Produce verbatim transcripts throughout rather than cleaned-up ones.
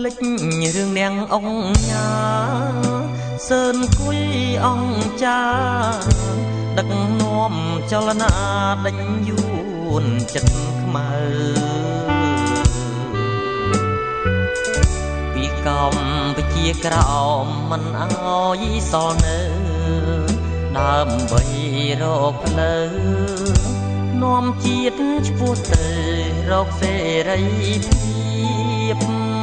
លិចរឿងនាងអង្គញ៉ាសឿនគួយអង្គចាដឹកនាំចលនាដេញយួនចិត្តខ្មៅពីកម្ពុជាក្រោមមិនអោយសល់នៅដើម្បីរកផ្លូវនាំជាតិឆ្ពោះទៅរកសេរីភាព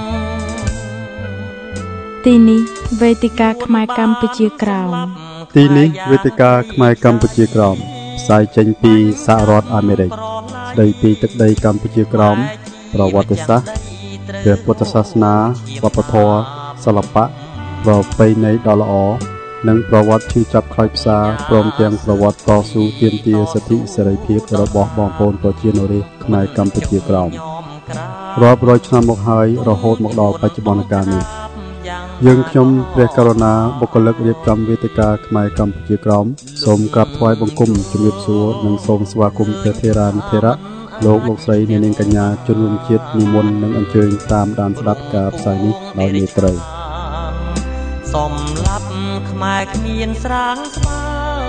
ទីនេះវេទិកាខ្មែរកម្ពុជាក្រោមទីនេះវេទិកាខ្មែរកម្ពុជាក្រោមផ្សាយចេញពីសហរដ្ឋអាមេរិកស្ដីពីទឹកដីកម្ពុជាក្រោមប្រវត្តិសាស្ត្រព្រះពុទ្ធសាសនាវប្បធម៌សិល្បៈប្រពៃណីដ៏ល្អនិងប្រវត្តិឈឺចាប់ខ្លោចផ្សាព្រមទាំងប្រវត្តិតស៊ូទាមទារសិទ្ធិសេរីភាពរបស់បងប្អូនប្រជាជនរាស្ត្រខ្មែរកម្ពុជាក្រោមរាប់រយឆ្នាំមកហើយរហូតមកដល់បច្ចុប្បន្នកាលនេះយើងខ្ញុំព្រះករុណាបុគ្គលិករៀបចំវេទិកាខ្មែរកម្ពុជាក្រោមសូមក្រាបថ្វាយបង្គំជំរាបសួរនិងសូមស្វាគមន៍ព្រះថេរានុថេរៈលោកលោកស្រីអ្នកនាងកញ្ញាជនរួមជាតិនិមន្តនិងអញ្ជើញតាមដានស្ដាប់ការផ្សាយនេះដោយមេត្រីសំឡាប់ខ្មែរគ្មានស្រាងស្មើ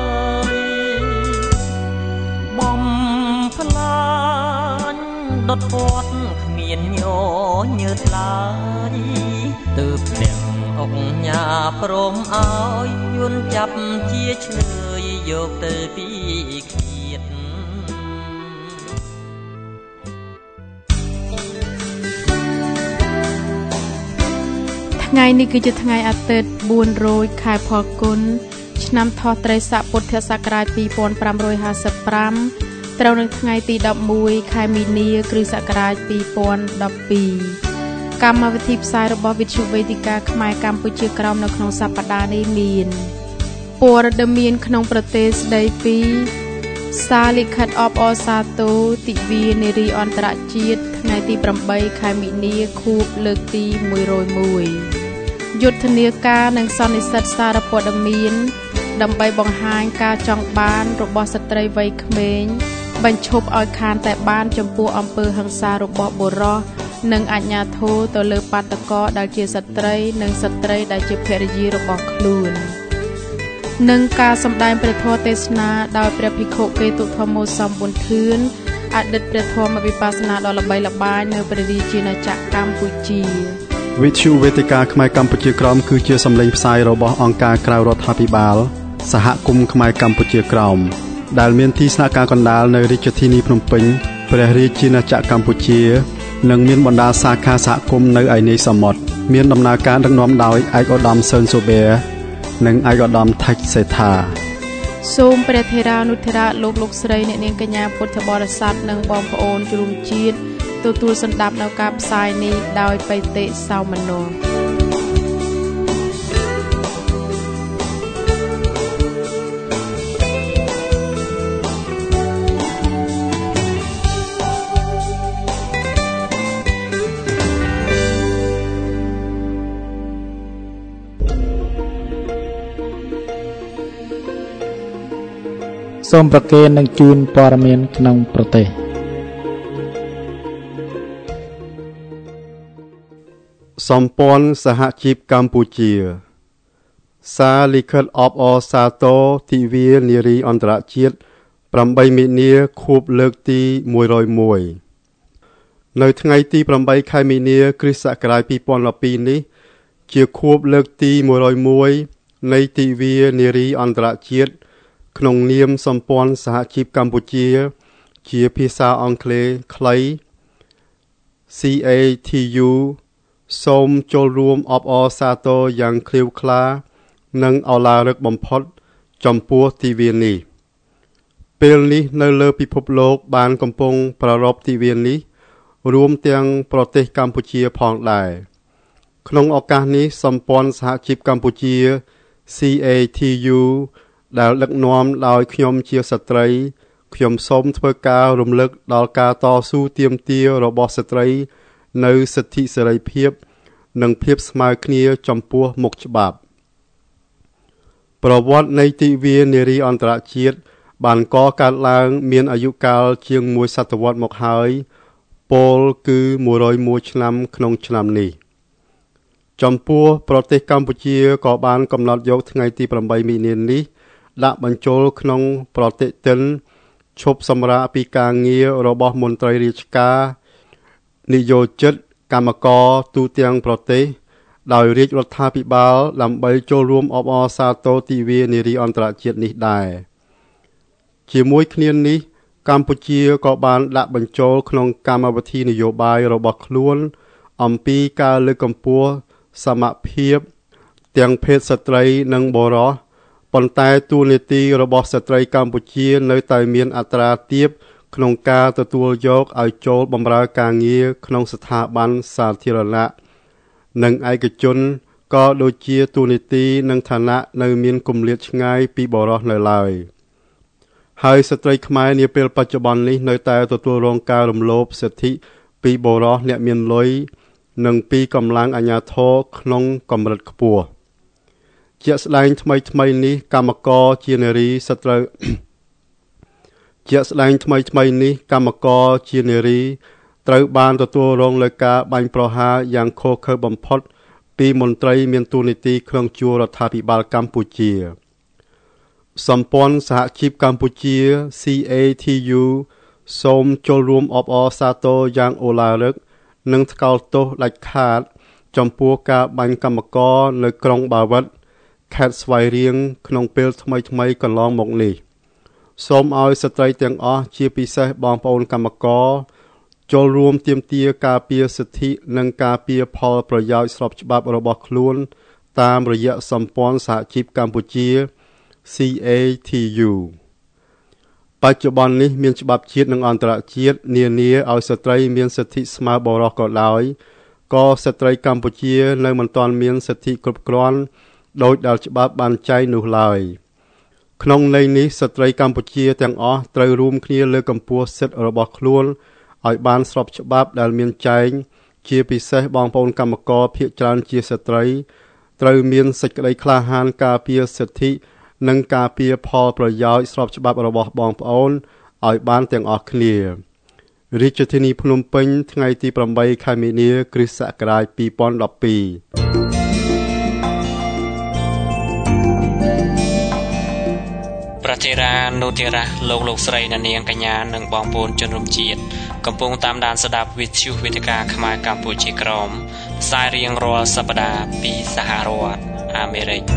បំផ្លាញដុតពាត់គ្មានញញើតឡើយទើបទាំងអង្គញាព្រមអោយយួនចាប់ជាឆ្លើយយកទៅពីឃាតថ្ងៃនេះគឺជាថ្ងៃអាទិត្យបួនរោចខែផលគុណឆ្នាំថោះត្រីស័កពុទ្ធសករាជពីរពាន់ប្រាំរយហាសិបប្រាំត្រូវនៅថ្ងៃទីដប់មួយខែមីនា គ្រិស្តសករាជពីរពាន់ដប់ពីរកម្មវិធីផ្សាយរបស់វិទ្យុវេទិកាខ្មែរកម្ពុជាក្រោមនៅក្នុងសប្តាហ៍នេះមានព័ត៌មានក្នុងប្រទេសស្ដីពីសារលិខិតអបអរសាទរទិវានារីអន្តរជាតិថ្ងៃទីប្រាំបីខែមីនាខួបលើកទីមួយរយមួយយុទ្ធនាការនិងសន្និសីទសារព័ត៌មានដើម្បីបង្ហាញការចង់បានរបស់ស្ត្រីវ័យក្មេងបញ្ឈប់ឲ្យខានតែបានចំពោះអំពើហិង្សារបស់បុរសនិងអាជ្ញាធរទៅលើបាតុករដែលជាស្ត្រីនិងស្ត្រីដែលជាភរិយារបស់ខ្លួននិងការសម្ដែងព្រះធម៌ទេសនាដោយព្រះភិក្ខុកេតុធម្មសំប៊ុនធឿនអតីតព្រះធម្មវិបស្សនាដ៏ល្បីល្បាញនៅព្រះរាជាណាចក្រកម្ពុជាវិទ្យុវេទិកាខ្មែរកម្ពុជាក្រោមគឺជាសម្លេងផ្សាយរបស់អង្គការក្រៅរដ្ឋាភិបាលសហគមន៍ខ្មែរកម្ពុជាក្រោមដែលមានទីស្នាក់ការកណ្ដាលនៅរាជធានីភ្នំពេញព្រះរាជាណាចក្រកម្ពុជានិងមានបណ្ដាសាខាសហគមន៍នៅឯនេសមុទ្រមានដំណើរការដឹកនាំដោយឯកឧត្តមសឿនសូប៊ែនិងឯកឧត្តមថៃសេដ្ឋាសូមព្រះថេរានុថេរៈលោកលោកស្រីអ្នកនាងកញ្ញាពុទ្ធបរិស័ទនិងបងប្អូនជ្រុំជាតិទទួលសន្តាប់នៅការផ្សាយនេះដោយបេតិសោមនស្សសូមប្រគេននិងជូនព័ត៌មានក្នុងប្រទេសសម្ព័ន្ធសហជីពកម្ពុជាសារលិខិតអបអរសាទរទិវានារីអន្តរជាតិប្រាំបីមីនាខួបលើកទីមួយរយមួយនៅថ្ងៃទីប្រាំបីខែមីនាគ្រិស្តសករាជពីរពាន់ពីរនេះជាខួបលើកទីមួយរយមួយនៃទិវានារីអន្តរជាតិក្នុងនាមសម្ព័ន្ធសហជីពកម្ពុជាជាភាសាអង់គ្លេសខ្លី C A T U សូមចូលរួមអបអរសាទរយ៉ាងក្លៀវក្លានិងឱឡារិកបំផុតចំពោះទិវានេះពេលនេះនៅលើពិភពលោកបានកំពុងប្រារព្ធទិវានេះរួមទាំងប្រទេសកម្ពុជាផងដែរក្នុងឱកាសនេះសម្ព័ន្ធសហជីពកម្ពុជា C A T U ដែលដឹកនាំដោយខ្ញុំជាស្ត្រីខ្ញុំសូមធ្វើការរំលឹកដល់ការតស៊ូទាមទាររបស់ស្ត្រីនៅសិទ្ធិសេរីភាពនិងភាពស្មើគ្នាចំពោះមុខច្បាប់ប្រវត្តិនៃទិវានារីអន្តរជាតិបានកកើតឡើងមានអាយុកាលជាងមួយសតវត្សរ៍មកហើយពោលគឺមួយរយមួយឆ្នាំក្នុងឆ្នាំនេះចំពោះប្រទេសកម្ពុជាក៏បានកំណត់យកថ្ងៃទីប្រាំបីមីនានេះដាក់បញ្ចូលក្នុងប្រតិទិនឈប់សម្រាកពីការងាររបស់មន្ត្រីរាជការនិយោជិតកម្មករទូទាំងប្រទេសដោយរាជរដ្ឋាភិបាលដើម្បីចូលរួមអបអរសាទរទិវានារីអន្តរជាតិនេះដែរជាមួយគ្នានេះកម្ពុជាក៏បានដាក់បញ្ចូលក្នុងកម្មវិធីនយោបាយរបស់ខ្លួនអំពីការលើកកម្ពស់សមភាពទាំងភេទស្ត្រីនិងបុរសប៉ុន្តែតួនាទីរបស់ស្ត្រីកម្ពុជានៅតែមានអត្រាទាបក្នុងការទទួលយកឲ្យចូលបម្រើការងារក្នុងស្ថាប័នសាធារណៈនិងឯកជនក៏ដូចជាតួនាទីនិងឋានៈនៅមានគម្លាតឆ្ងាយពីបុរសនៅឡើយហើយស្ត្រីខ្មែរនាពេលបច្ចុប្បន្ននេះនៅតែទទួលរងការរំលោភសិទ្ធិពីបុរសអ្នកមានលុយនិងពីកម្លាំងអាជ្ញាធរក្នុងកម្រិតខ្ពស់ជាក់ស្ដែងថ្មីថ្មីនេះកម្មករជានារីស្ត្រីជាក់ស្ដែងថ្មីថ្មីនេះកម្មករជានារីត្រូវបានទទួលរងលើការបាញ់ប្រហារយ៉ាងឃោរឃៅបំផុតពីមន្ត្រីមានតួនាទីក្នុងជួររដ្ឋាភិបាលកម្ពុជាសម្ព័ន្ធសហជីពកម្ពុជា C A T U សូមចូលរួមអបអរសាទរយ៉ាងអូឡារឹកនិងថ្កោលទោសដាច់ខាតចំពោះការបាញ់កម្មករនៅក្រុងបាវិតខេត្តស្វាយរៀងក្នុងពេលថ្មីថ្មីកន្លងមកនេះសូមឲ្យស្ត្រីទាំងអស់ជាពិសេសបងប្អូនកម្មករចូលរួមទាមទារការពារសិទ្ធិនិងការពារផលប្រយោជន៍ស្របច្បាប់របស់ខ្លួនតាមរយៈសម្ព័ន្ធសហជីពកម្ពុជា C A T U បច្ចុប្បន្ននេះមានច្បាប់ជាតិនិងអន្តរជាតិនានាឲ្យស្ត្រីមានសិទ្ធិស្មើបុរសក៏ដោយក៏ស្ត្រីកម្ពុជានៅមិនទាន់មានសិទ្ធិគ្រប់គ្រាន់ដោយដែលច្បាប់បានចែងនោះឡើយក្នុងន័យនេះស្ត្រីកម្ពុជាទាំងអស់ត្រូវរួមគ្នាលើកកម្ពស់សិទ្ធិរបស់ខ្លួនឲ្យបានស្របច្បាប់ដែលមានចែងជាពិសេសបងប្អូនកម្មករភាគច្រើនជាស្ត្រីត្រូវមានសេចក្តីក្លាហានការពារសិទ្ធិនិងការពារផលប្រយោជន៍ស្របច្បាប់របស់បងប្អូនឲ្យបានទាំងអស់គ្នារាជធានីភ្នំពេញថ្ងៃទីប្រាំបីខែមីនាគ្រិស្តសករាជពីរពាន់ដប់ពីរប្រតិរានុតិរៈលោកលោកស្រីនាងកញ្ញានិងបងប្អូនជនរួមជាតិកំពុងតាមដានស្ដាប់វិទ្យុវេទិកាខ្មែរកម្ពុជាក្រមផ្សាយរៀងរាល់សប្ដាហ៍ពីសហរដ្ឋអាមេរិក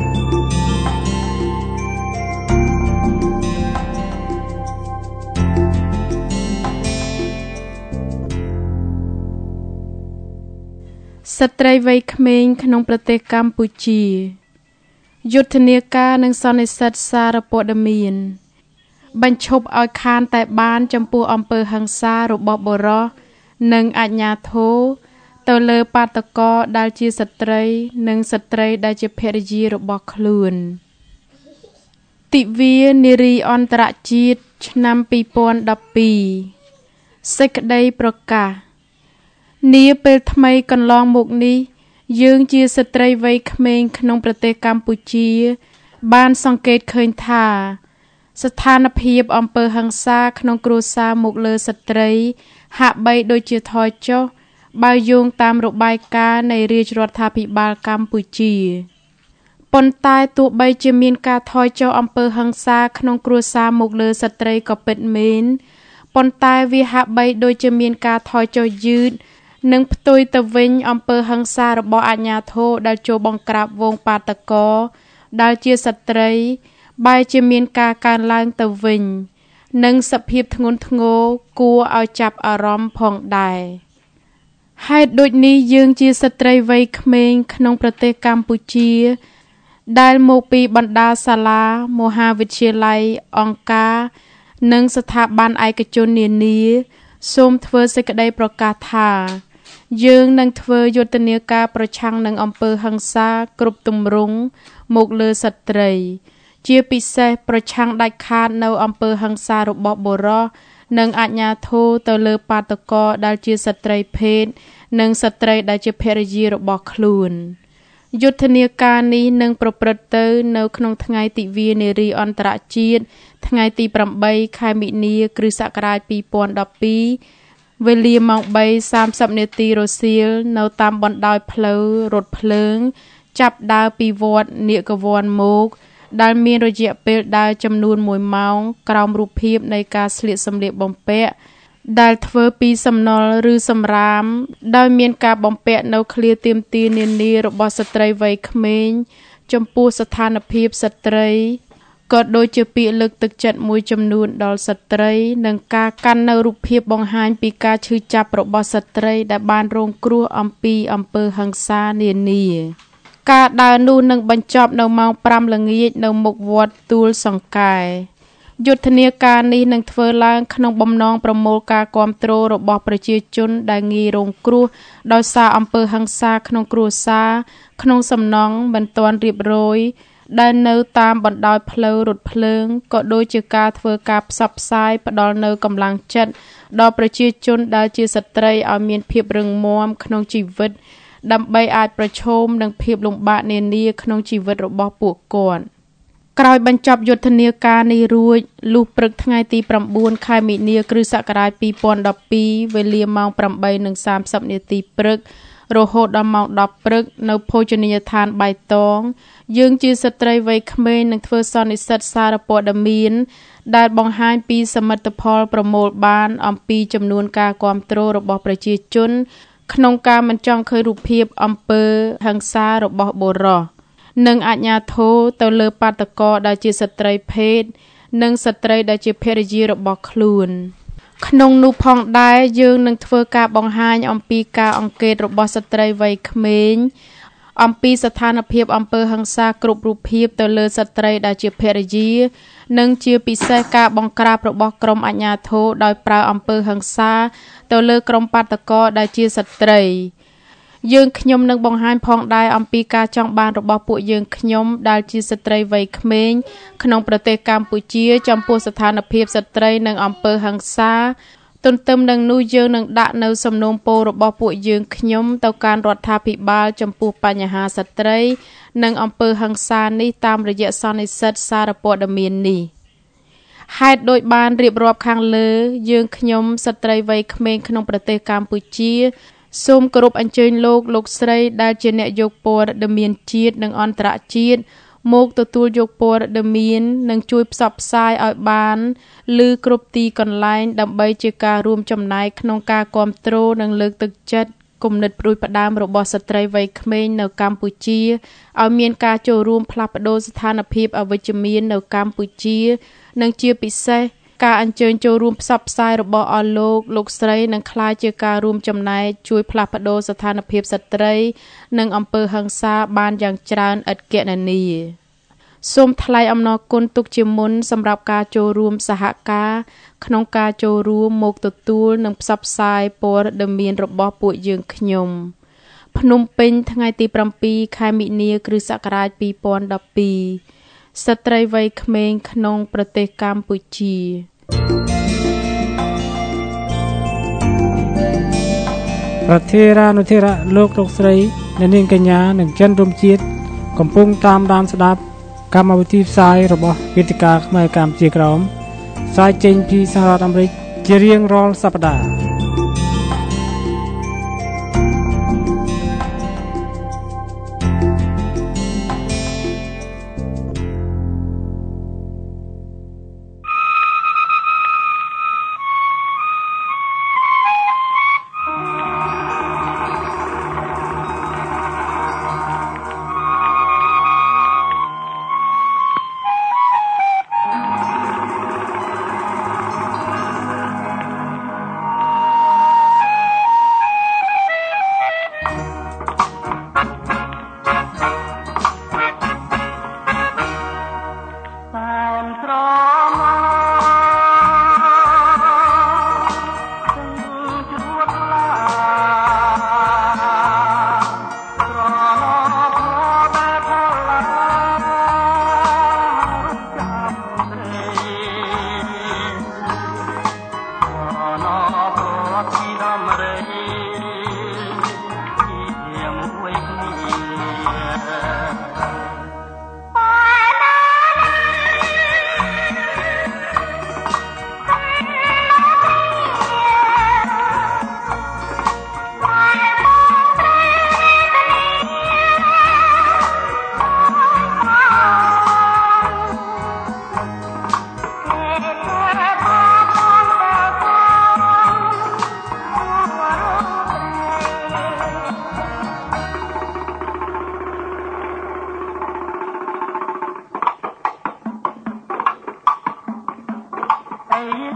ស្ត្រីវ័យក្មេងក្នុងប្រទេសកម្ពុជាយុទ្ធនាការនិងសន្និសីទសារព័ត៌មានបញ្ឈប់ឲ្យខានតែបានចំពោះអំពើហិង្សារបស់បុរសនិងអាជ្ញាធរទៅលើបាតុករដែលជាស្ត្រីនិងស្ត្រីដែលជាភរិយារបស់ខ្លួនទិវានារីអន្តរជាតិឆ្នាំពីរពាន់ដប់ពីរសេចក្តីប្រកាសនាពេលថ្មីកន្លងមកនេះយើងជាស្ត្រីវ័យក្មេងក្នុងប្រទេសកម្ពុជាបានសង្កេតឃើញថាស្ថានភាពអំពើហិង្សាក្នុងគ្រួសារមកលើស្ត្រីហាក់បីដូចជាថយចុះបើយោងតាមរបាយការណ៍នៃរាជរដ្ឋាភិបាលកម្ពុជាប៉ុន្តែទោះបីជាមានការថយចុះអំពើហិង្សាក្នុងគ្រួសារមកលើស្ត្រីក៏ពិតមែនប៉ុន្តែវាហាក់បីដូចជាមានការថយចុះយឺតនិងផ្ទុយទៅវិញអំពើហិង្សារបស់អាជ្ញាធរដែលចូលបង្ក្រាបវងបាតុករដែលជាស្ត្រីបែរជាមានការកើនឡើងទៅវិញនិងសភាពធ្ងន់ធ្ងរគួរឲ្យចាប់អារម្មណ៍ផងដែរហេតុដូចនេះយើងជាស្ត្រីវ័យក្មេងក្នុងប្រទេសកម្ពុជាដែលមកពីបណ្ដាសាលាមហាវិទ្យាល័យអង្គការនិងស្ថាប័នឯកជននានាសូមធ្វើសេចក្តីប្រកាសថាយើងនឹងធ្វើយុទ្ធនាការប្រឆាំងនឹងអំពើហិង្សាគ្រប់ទម្រង់មកលើស្ត្រីជាពិសេសប្រឆាំងដាច់ខាតនៅអំពើហិង្សារបស់បុរសនិងអាជ្ញាធរទៅលើបាតុករដែលជាស្ត្រីភេទនិងស្ត្រីដែលជាភរិយារបស់ខ្លួនយុទ្ធនាការនេះនឹងប្រព្រឹត្តទៅនៅក្នុងថ្ងៃទិវានារីអន្តរជាតិថ្ងៃទីប្រាំបីខែមិនិនាគ្រិស្តសករាជពីរពាន់ដប់ពីរវេលាម៉ោង 3:សាមសិប នាទីរសៀលនៅតាមបណ្ដោយផ្លូវរថភ្លើងចាប់ដើរពីវត្តនាគវ័នមកដែលមានរយៈពេលដើរចំនួនមួយម៉ោងក្រោមរូបភាពនៃការស្លៀកសម្លៀកបំពាក់ដែលធ្វើពីសំណល់ឬសម្រាមដោយមានការបំពាក់នៅឃ្លាទាមទារនានារបស់ស្ត្រីវ័យក្មេងចំពោះស្ថានភាពស្ត្រីក៏ដូចជាពាក្យលើកទឹកចិត្តមួយចំនួនដល់ស្ត្រីនិងការកាន់នៅរូបភាពបង្ហាញពីការឈឺចាប់របស់ស្ត្រីដែលបានរងគ្រោះអំពីអំពើហិង្សានានាការដើរនោះនឹងបញ្ចប់នៅម៉ោង 5 ល្ងាចនៅមុខវត្តទួលសង្កែយុទ្ធនាការនេះនឹងធ្វើឡើងក្នុងបំណងប្រមូលការគាំទ្ររបស់ប្រជាជនដែលងាយរងគ្រោះដោយសារអំពើហិង្សាក្នុងគ្រួសារក្នុងសំណង់មិនទាន់រៀបរយដែលនៅតាមបណ្ដោយផ្លូវរថភ្លើងក៏ដូចជាការធ្វើការផ្សព្វផ្សាយផ្ដល់នូវកម្លាំងចិត្តដល់ប្រជាជនដែលជាស្ត្រីឲ្យមានភាពរឹងមាំក្នុងជីវិតដើម្បីអាចប្រឈមនឹងភាពលំបាកនានាក្នុងជីវិតរបស់ពួកគាត់ក្រោយបញ្ចប់យុទ្ធនាការនេះរួចលុះព្រឹកថ្ងៃទី 9 ខែមីនា គ្រិស្តសករាជ ពីរពាន់ដប់ពីរ វេលាម៉ោង ប្រាំបីនិងសាមសិប នាទីព្រឹករហូតដល់ម៉ោង ដប់ ព្រឹកនៅភោជនីយដ្ឋានបៃតងយើងជាស្ត្រីវ័យក្មេងនឹងធ្វើសន្និសីទសារព័ត៌មានដែលបង្ហាញពីសមិទ្ធផលប្រមូលបានអំពីចំនួនការគាំទ្ររបស់ប្រជាជនក្នុងការមិនចង់ឃើញរូបភាពអំពើហិង្សារបស់បុរសនិងអាជ្ញាធរទៅលើបាតុករដែលជាស្ត្រីភេទនិងស្ត្រីដែលជាភរិយារបស់ខ្លួនក្នុងនោះផងដែរយើងនឹងធ្វើការបង្ហាញអំពីការអង្កេតរបស់ស្ត្រីវ័យក្មេងអំពីស្ថានភាពអំពើហិង្សាគ្រប់រូបភាពទៅលើស្ត្រីដែលជាភរិយានិងជាពិសេសការបង្ក្រាបរបស់ក្រមអាជ្ញាធរដោយប្រើអំពើហិង្សាទៅលើក្រុមបាតុករដែលជាស្ត្រីយើងខ្ញុំនឹងបង្ហាញផងដែរអំពីការចង់បានរបស់ពួកយើងខ្ញុំដែលជាស្ត្រីវ័យក្មេងក្នុងប្រទេសកម្ពុជាចំពោះស្ថានភាពស្ត្រីនិងអំពើហិង្សាទន្ទឹមនឹងនោះយើងនឹងដាក់នៅសំណូមពររបស់ពួកយើងខ្ញុំទៅកាន់រដ្ឋាភិបាលចំពោះបញ្ហាស្ត្រីនិងអំពើហិង្សានេះតាមរយៈសន្និសីទសារព័ត៌មាននេះហេតុដូចបានរៀបរាប់ខាងលើយើងខ្ញុំស្ត្រីវ័យក្មេងក្នុងប្រទេសកម្ពុជាសូមគោរពអញ្ជើញលោកលោកស្រីដែលជាអ្នកយកព័ត៌មានជាតិនិងអន្តរជាតិមកទទួលយកព័ត៌មាននិងជួយផ្សព្វផ្សាយឲ្យបានឮគ្រប់ទីកន្លែងដើម្បីជាការរួមចំណែកក្នុងការគាំទ្រនិងលើកទឹកចិត្តគំនិតផ្ដួចផ្ដើមរបស់ស្ត្រីវ័យក្មេងនៅកម្ពុជាឲ្យមានការចូលរួមផ្លាស់ប្ដូរស្ថានភាពអវិជ្ជមាននៅកម្ពុជានិងជាពិសេសការអញ្ជើញចូលរួមផ្សព្វផ្សាយរបស់អស់លោកលោកស្រីនឹងក្លាយជាការរួមចំណែកជួយផ្លាស់ប្ដូរស្ថានភាពស្ត្រីនិងអំពើហិង្សាបានយ៉ាងច្រើនឥតគណនាសូមថ្លែងអំណរគុណទុកជាមុនសម្រាប់ការចូលរួមសហការក្នុងការចូលរួមមកទទួលនិងផ្សព្វផ្សាយព័ត៌មានរបស់ពួកយើងខ្ញុំភ្នំពេញថ្ងៃទី 7 ខែមិនិនា គ្រិស្តសករាជ ពីរពាន់ដប់ពីរស្ត្រីវ័យក្មេងក្នុងប្រទេសកម្ពុជាប្រធារានុធិរៈលោកលោកស្រីអ្នកនាងកញ្ញានិងជនរួមជាតិកំពុងតាមដានស្ដាប់កម្មវិធីផ្សាយរបស់វេទិកាខ្មែរកម្ពុជាក្រោមផ្សាយចេញពីសហរដ្ឋអាមេរិកជារៀងរាល់សប្ដាហ៍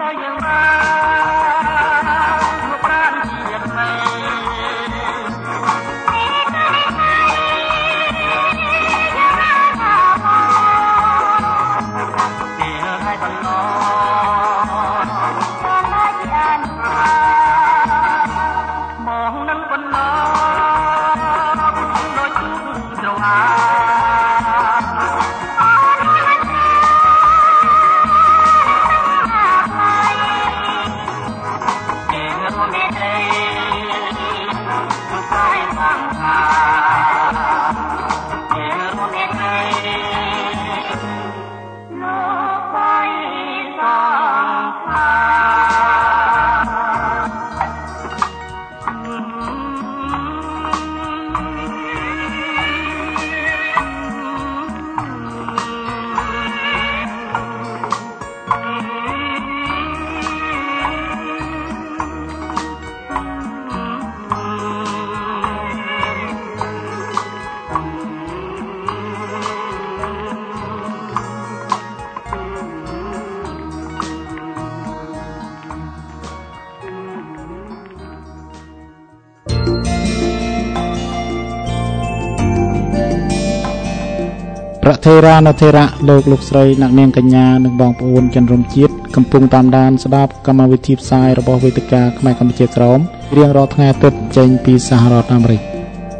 ประเทรานุเทระโลกลูกស្រីអ្នកនាងកញ្ញានិងបងប្អូនជនរួមជាតិកំពុងតាមដានស្ដាប់កម្មវិធីផ្សាយរបស់វេទិកាខ្មែរកម្ពុជាក្រោមរៀងរាល់ថ្ងៃអាទិត្យចេញពីសហរដ្ឋអាមេរិក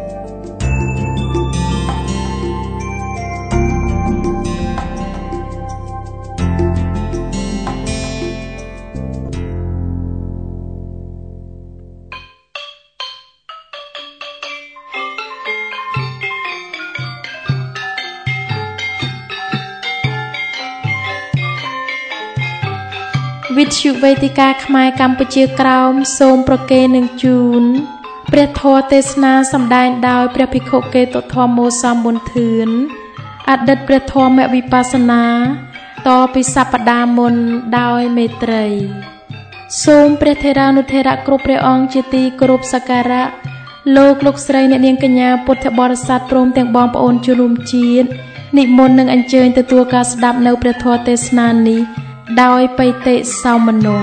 វិទ្យុវេទិកាខ្មែរកម្ពុជាក្រោមសូមប្រគេននឹងជូនព្រះធម៌ទេសនាសម្ដែងដោយព្រះភិក្ខុកេតុធម្មោសម្បុនធឿនអតីតព្រះធម្មវិបស្សនាតពីសព្ទាមុនដោយមេត្រីសូមព្រះថេរានុថេរៈគ្រប់ព្រះអង្គជាទីគោរពសក្ការៈលោកលោកស្រីអ្នកនាងកញ្ញាពុទ្ធបរិស័ទព្រមទាំងបងប្អូនជនរួមជាតិនិមន្តនឹងអញ្ជើញទទួលការស្ដាប់នៅព្រះធម៌ទេសនានេះដោយបៃតិសោមនស្ស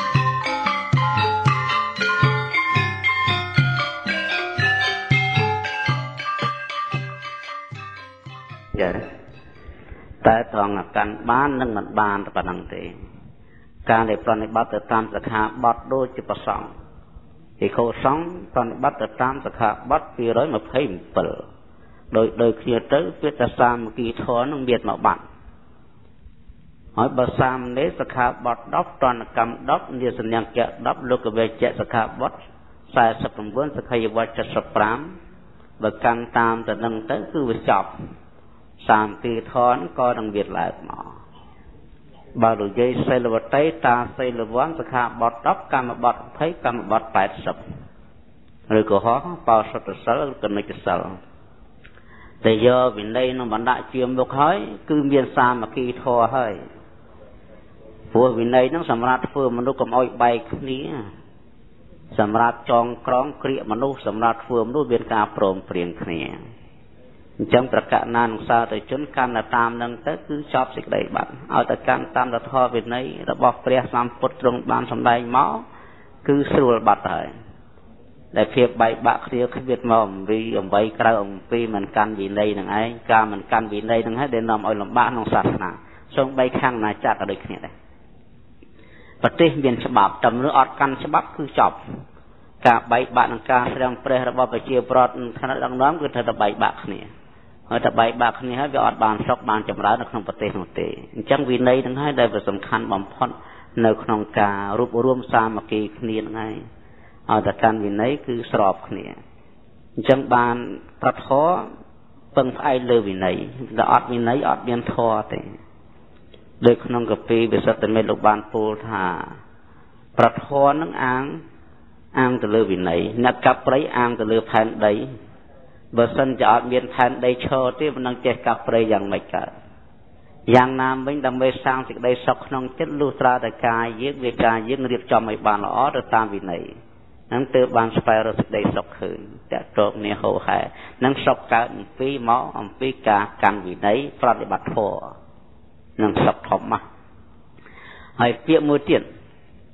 ចាតែត្រង់កាន់បាននិងមិនបានតែប៉ុណ្្នឹងទេការដែលប្រតិបត្តិទៅតាមសិក្ខាបទដូចជាប្រសង្ឃភិក្ខុសង្ឃប្រតិបត្តិទៅតាមសិក្ខាបទពីរម្ភៃbảyដោយដោយគ្នាទៅពាក្យសាមគ្គីធម៌នឹងមានមកបាត់ហើយបើសាមណេរសិក្ខាបទដប់តនកម្មដប់និសញ្ញកៈដប់លោកវេជ្ជសិក្ខាបទសែសិប៩សក្ខយវត្ត七十五បើកាន់តាមទៅនឹងទៅគឺវាចប់សាមគ្គីធម៌ក៏នឹងមានឡើងមកបើនិយាយសិលវតីតាសិលវ័នសិក្ខាបទដប់កម្មបទ២០កម្មបទแปดสิบឬក៏ហោបោសុទ្ធសិលកនិច្ចសិលតែយកវិន័យនឹងបណ្ដាក់ជាមុខហើយគឺមានសាមគ្គីធម៌ហើយព្រោះវិន័យនឹងសម្រាប់ធ្វើមនុស្សកុំឲ្យបែកគ្នាសម្រាប់ចងក្រងគ្រាកមនុស្សសម្រាប់ធ្វើមនុស្សមានការព្រមព្រៀងគ្នាអញ្ចឹងប្រកាសណានុសាទៅជនកាន់តាមនឹងទៅគឺចប់សេចក្តីបាត់ឲ្យតែកាន់តាមធម៌វិន័យរបស់ព្រះសម្ពុទ្ធទ្រង់បានសម្ដែងមកគឺស្រួលបាត់ហើយដែលភាពបែកបាក់គ្នាគ្មានមកអំពីអំបីក្រៅអំពីមិនកាន់វិន័យនឹងឯងការមិនកាន់វិន័យនឹងហើយដែលនាំឲ្យលំបាកក្នុងសាសនាសូម្បីខាងណាចាត់ក៏ដូចគ្នាដែរប្រទេសមានច្បាប់តែមនុស្សអត់កាន់ច្បាប់គឺចប់ការបែកបាក់នឹងការស្រាំព្រះរបស់ប្រជាប្រដ្ឋឋានៈដឹកនាំគឺត្រូវតែបែកបាក់គ្នាហើយតែបែកបាក់គ្នាហើយវាអត់បានសុខបានចម្រើននៅក្នុងប្រទេសនោះទេអញ្ចឹងវិន័យនឹងហើយដែលវាសំខាន់បំផុតនៅក្នុងការរួបរวมសាមគ្គីគ្នានឹងហើយឲ្យតែកាន់វិន័យគឺស្របគ្នាអញ្ចឹងបានប្រធរពឹងផ្អែកលើវិន័យតែអត់វិន័យអត់មានធម៌ទេដោយក្នុងកាពីវិសុទ្ធិមេលោកបានពោលថាប្រធរនឹងអាងអាងទៅលើវិន័យអ្នកកាប់ព្រៃអាងទៅលើផែនដីបើសិនជាអត់មានផែនដីឈរទេមិននឹងចេះកាប់ព្រៃយ៉ាងម៉េចកើតយ៉ាងណាវិញដើម្បីសាងសេចក្តីសុខក្នុងចិត្តលុះត្រាតែកាយយើងវាកាយយើងរៀបចំឲ្យបានល្អទៅតាមវិន័យនឹងទើបបានស្វែងរកសេចក្តីសុខឃើញតើតបនេះហោហែនឹងសុខកើតអំពីមកអំពីការកាន់វិន័យប្រតិបត្តិធម៌នឹងសុខធម្មហើយពាក្យមួយទៀត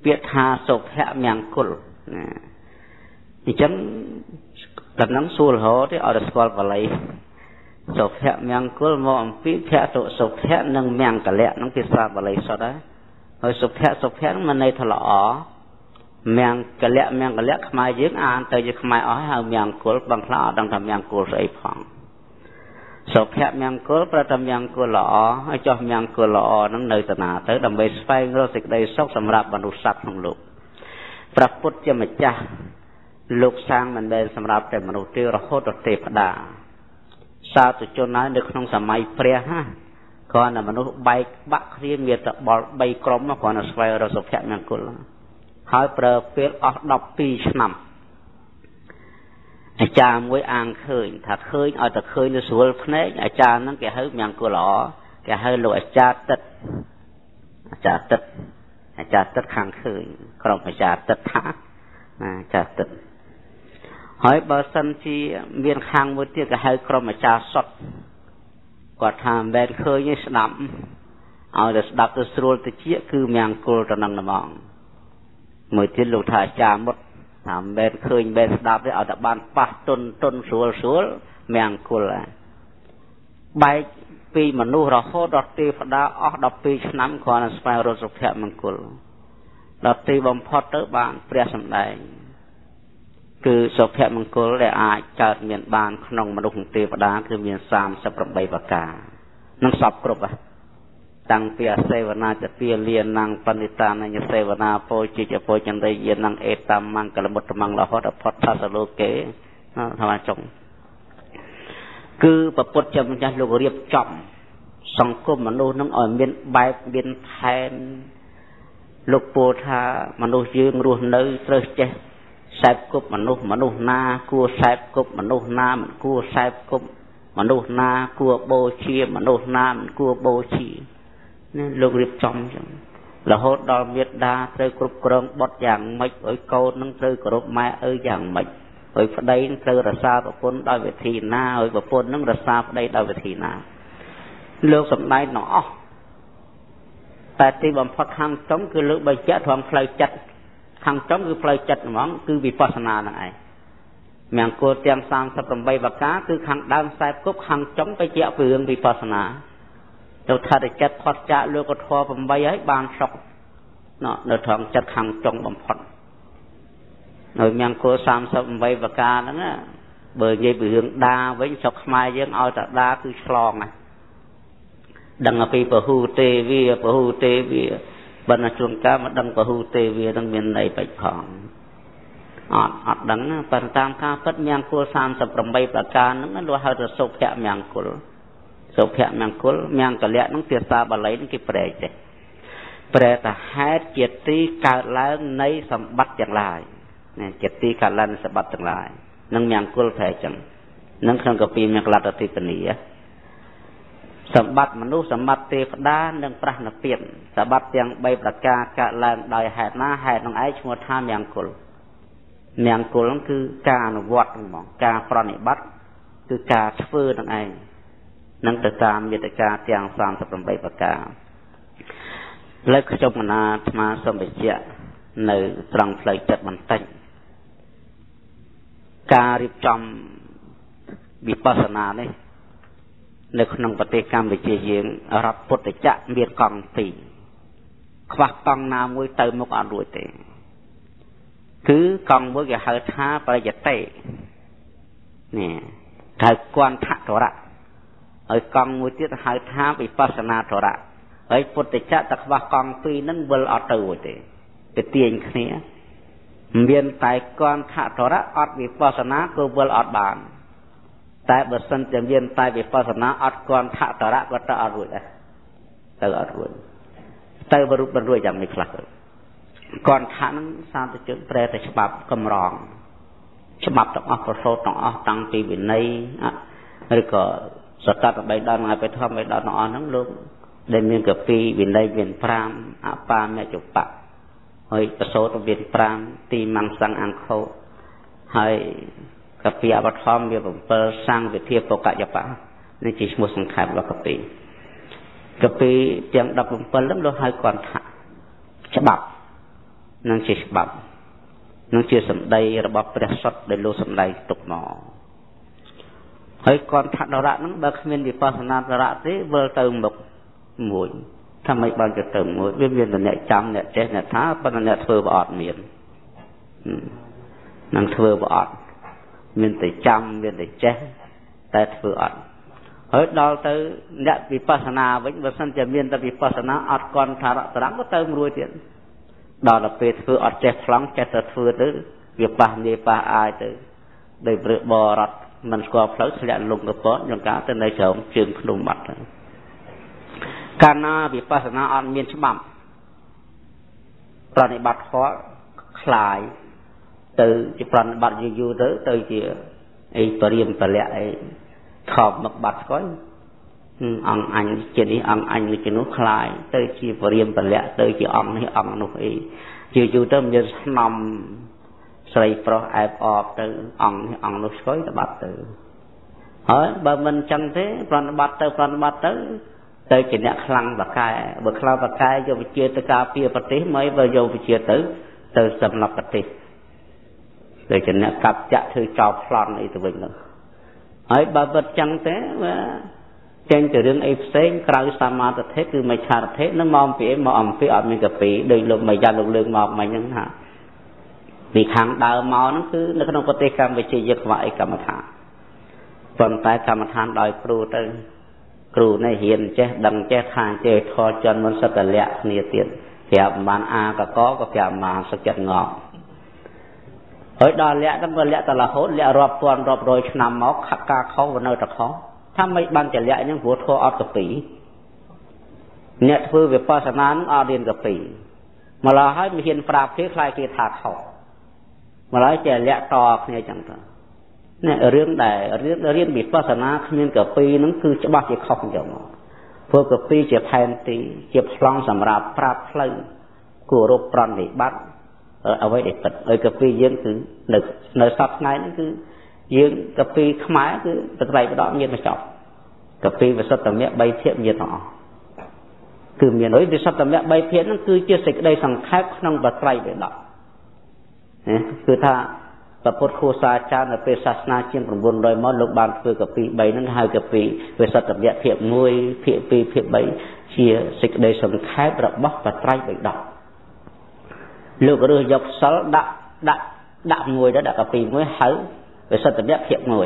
ពាក្យថាសុភមង្គលណាអញ្ចឹងដំណឹងសួររហូតទេឲ្យស្គាល់បាលីសុភមង្គលមកអំពីភៈតុសុភៈនិងមង្គលៈនឹងភាសាបាលីសុទ្ធដែរហើយសុភៈសុភៈនឹងមានន័យថាល្អមង្គលៈមង្គលៈខ្មែរយើងអានទៅជាខ្មែរអស់ហើយមង្គលបងខ្លះអត់ដឹងថាមង្គលស្អីផងសុភមង្គលប្រតមង្គលល្អហើយចោះមង្គលល្អនឹងនៅតាណាទៅដើម្បីស្វែងរកសេចក្តីសុខសម្រាប់មនុស្សសត្វក្នុងលោកព្រះពុទ្ធជាម្ចាស់លោកសាងមិនមែនសម្រាប់តែមនុស្សទេរហូតដល់ទេវតាសាធុជនហើយនៅក្នុងសម័យព្រះណាគ្រាន់តែមនុស្សបែកបាក់គ្នាមានតែបល់បីក្រុមគ្រាន់តែស្វែងរកសុភមង្គលហើយប្រើពេលអស់ដប់ពីរឆ្នាំអាចារ្យមួយអាងឃើញថាឃើញឲ្យតែឃើញនៅស្រួលភ្នែកអាចារ្យហ្នឹងគេហៅមង្គលល្អគេហៅលោកអាចារ្យទឹកអាចារ្យទឹកអាចារ្យទឹកខាងឃើញក្រុមអាចារ្យទឹកថាអាចារ្យទឹកហើយបើសិនជាមានខាងមួយទៀតគេហៅក្រុមអាចារ្យសុតគាត់ថាមិនមែនឃើញទេស្ដាប់ឲ្យតែស្ដាប់ទៅស្រួលទៅជាគឺមង្គលទៅនឹងហ្មងមួយទៀតលោកថាអាចារ្យមុតថាមិនមែនឃើញមិនស្ដាប់ទេឲ្យតែបានប៉ះទុនទុនស្រួលស្រួលមង្គលបែកពីមនុស្សរហូតដល់ទេវតាអស់ដល់ពីរឆ្នាំគ្រាន់តែស្វែងរកសុភមង្គលដល់ទីបំផុតទៅបានព្រះសម្ដែងគឺសុភមង្គលដែលអាចកើតមានបានក្នុងមនុស្សនិងទេវតាគឺមានសាមសិបប្រាំបីប្រការនឹងសពគ្រប់ហ្នឹងតាំងពីអសេវនាចទាលានាងបនិតានញ្ញសេវនាពោជិចពោចន្ទយានាងអេតាមមង្គលមុត្តមង្គលហតផតថាសលោកេថាចុងគឺប្រពុតជាម្ចាស់លោករៀបចំសង្គមមនុស្សនឹងឲ្យមានបែបមានផែនលោកពោលថាមនុស្សយើងរស់នៅត្រូវចេះសែបគប់មនុស្សមនុស្សណាគួរសែបគប់មនុស្សណាមិនគួរសែបគប់មនុស្សណាគួរបូជាមនុស្សណាមិនគួរបូជានេះលោករៀបចំចឹងរហូតដល់មេត្តាត្រូវគ្រប់គ្រងបុត្រយ៉ាងម៉េចឲ្យកូននឹងត្រូវគោរពម៉ែឪយ៉ាងម៉េចឲ្យប្តីនឹងត្រូវរក្សាប្រពន្ធដោយវិធីណាឲ្យប្រពន្ធនឹងរក្សាប្តីដោយវិធីណាលោកសម្ដែងទាំងអស់តែទីបំផុតខាងចុងគឺលើកបញ្ជាក់ត្រង់ផ្លូវចិត្តខាងចុងគឺផ្លូវចិត្តហ្មងគឺវិបស្សនាហ្នឹងឯងមង្គលទាំងសាមសិបប្រាំបីប្រការគឺខាងដើមខ្សែគប់ខាងចុងបញ្ជាក់ពីរឿងវិបស្សនាទៅថាតែចិត្តផុតចាកលោកធម៌ប្រាំបីហើយបានសុខណោះនៅត្រង់ចិត្តខាងចុងបំផុតនៅមង្គលសាមសិបប្រាំបីប្រការហ្នឹងបើនិយាយពីរឿងដាវិញស្រុកខ្មែរយើងឲ្យតែដាគឺឆ្លងណាដឹងពីពហុទេវាពហុទេវាបណ្ណជួនកាលមកដឹងពហុទេវានឹងមានន័យបិចផងអត់អត់ដឹងប៉ុន្តែតាមការពិតមង្គលសាមសិបប្រាំបីប្រការហ្នឹងលោកហៅថាសុភមង្គលសុភមង្គលមង្គលៈហ្នឹងភាសាបាលីហ្នឹងគេប្រែចេះប្រែថាហេតុជាទីកើតឡើងនៃសម្បត្តិទាំងឡាយណាជាទីកើតឡើងនៃសម្បត្តិទាំងឡាយនឹងមង្គលប្រែចឹងនឹងក្នុងកាពីមង្គលតតិពនីសម្បត្តិមនុស្សសម្បត្តិទេវតានិងប្រណិពានសម្បត្តិទាំងបីប្រការកើតឡើងដោយហេតុណាហេតុនឹងឯងឈ្មោះថាមង្គលមង្គលគឺការអនុវត្តហ្មងការប្រណិប័តគឺការធ្វើនឹងឯងនឹងទៅតាមមេត្តាទាំងសាមសិបប្រាំបីប្រការលើកខ្ញុំកណាអាត្មាសូមបញ្ជាក់នៅត្រង់ផ្លូវចិត្តបន្តិចការរៀបចំវិបស្សនានេះនៅក្នុងប្រទេសកម្ពុជាយើងរដ្ឋពុទ្ធចក្រមានកង់ពីរខ្វះកង់ណាមួយទៅមុខអត់រួចទេគឺកង់មួយគេហៅថាបរិយតិនេះហៅគន្ធធរៈហើយកង់មួយទៀតហៅថាវិបស្សនាធរៈហើយពុទ្ធចក្រតែខ្វះកង់ពីរហ្នឹងវិលអត់ទៅរួចទេទៅទាញគ្នាមានតែគន្ធធរៈអត់វិបស្សនាក៏វិលអត់បានតែបើសិនជាមានតែវិបស្សនាអត់គន្ធធរៈក៏ទៅអត់រួចដែរទៅអត់រួចទៅបរុបរួចយ៉ាងនេះខ្លះគន្ធហ្នឹងសាស្ត្រជនប្រែតែច្បាប់កម្រងច្បាប់ទាំងអស់ប្រសូតទាំងអស់តាំងពីវិន័យឬក៏សតតបីដល់ថ្ងៃបឋមបីដល់ទាំងអស់ហ្នឹងលោកដែលមានកពីវិន័យមានប្រាំអបាមច្ចុបៈហើយប្រសូតមានប្រាំទីមង្សង្ឃអង្គោហើយកពីអបឋមវាbảyសង្ឃវិធាបកយបៈនេះជាឈ្មោះសង្ខេបរបស់កពីកពីទាំងដប់bảyហ្នឹងលោកហៅគន្ធៈច្បាប់នឹងជាច្បាប់នឹងជាសម្ដីរបស់ព្រះសុទ្ធដែលលោកសម្ដែងទុកមកហើយគាត់ថាដរៈហ្នឹងបើគ្មានវិបស្សនាដរៈទេវិលទៅមុខមួយថាមិនបានទៅទៅមួយវាមានតែអ្នកចាំអ្នកចេះអ្នកថាប៉ុន្តែអ្នកធ្វើប្រអត់មាននឹងធ្វើប្រអត់មានតែចាំមានតែចេះតែធ្វើអត់ហើយដល់ទៅអ្នកវិបស្សនាវិញបើសិនជាមានតែវិបស្សនាអត់គាត់ថារៈត្រង់ក៏ទៅមួយទៀតដល់ទៅពេលធ្វើអត់ចេះខ្លងចេះតែធ្វើទៅវាប៉ះនេះប៉ះអាយទៅដោយព្រឹកបរត់មិនស្គាល់ផ្លូវធ្លាក់លងកពតយ៉ាងកាទៅនៅក្រោមជើងភ្នំបាត់ទៅកាលណាវិបស្សនាអត់មានច្បាប់ប្រតិបត្តិធម៌คลายទៅជាប្រតិបត្តិយូរយូរទៅទៅជាអីបរិមពលៈអីខប់មកបាត់ស្គាល់អង្គអញជានេះអង្គអញជានោះคลายទៅជាបរិមពលៈទៅជាអង្គនេះអង្គនោះអីយូរយូរទៅមានស្នំស្រីប្រុសអែបអបទៅអង្គនេះអង្គនោះស្គាល់ទៅបាត់ទៅហើយបើមិនចឹងទេប្រតិបត្តិទៅប្រតិបត្តិទៅទៅជាអ្នកខ្លាំងបកែបើខ្លាំងបកែយកវិជាទៅការពារប្រទេសមិនបើយកវិជាទៅទៅសម្លាប់ប្រទេសទៅជាអ្នកកាប់ចាក់ធ្វើចោលប្លន់អីទៅវិញនោះហើយបើពិតចឹងទេចេញទៅរឿងអីផ្សេងក្រៅសមាធិគឺមិនឆារធិនឹងមកពីមកអំពីអត់មានកពីដោយលោកមួយយ៉ាងលោកលើកមកមិញហ្នឹងថាពីខាងដើមមកហ្នឹងគឺនៅក្នុងប្រទេសកម្ពុជាយើងខ្វះអីកម្មដ្ឋានប៉ុន្តែកម្មដ្ឋានដោយគ្រូទៅគ្រូនេះរៀនចេះដឹងចេះខាងចេះធរចន្ទមិនសតលៈគ្នាទៀតប្រាប់បានអាកកក៏ប្រាប់បានសុខចិត្តងប់ហើយដល់លក្ខហ្នឹងក៏លក្ខតរហូតលក្ខរាប់ពាន់រាប់រយឆ្នាំមកខកការខុសនៅតែខុសថាមិនបានចលៈហ្នឹងព្រោះធរអត់កពីអ្នកធ្វើវិបស្សនានឹងអត់រៀនកពីម្ល៉េះហើយមិនហ៊ានប្រាប់គេខ្លាចគេថាខុសម្ល៉េះចលៈតគ្នាចឹងទៅនេះរឿងដែលរៀនរៀនវិបស្សនាគ្មានកពីហ្នឹងគឺច្បាស់ជាខុសអញ្ចឹងមកព្រោះកពីជាផែនទីជាប្លង់សម្រាប់ប្រាប់ផ្លូវគោរពប្រតិបត្តិអ្វីដែលពិតហើយកពីយើងគឺនៅនៅសប្តាហ៍ថ្ងៃហ្នឹងគឺយើងកពីខ្មែរគឺប្រត្រៃបដមានមកចប់កពីវិសុទ្ធមគ្គបីភាគមានទាំងអស់គឺមានហើយវិសុទ្ធមគ្គបីភាគហ្នឹងគឺជាសេចក្តីសង្ខេបក្នុងប្រត្រៃបដណាគឺថាព្រះពុទ្ធគូសាចារ្យនៅពេលសាសនាជាង៩រយមកលោកបានធ្វើកពីបីហ្នឹងហៅកពីវិសុទ្ធមគ្គភាគមួយភាគពីរភាគបីជាសេចក្តីសង្ខេបរបស់ប្រត្រៃបដណាលោករើសយកសិលដាក់ដាក់ដាក់មួយទៅដាក់កពីមួយហៅវិសុទ្ធមគ្គភាគមួយ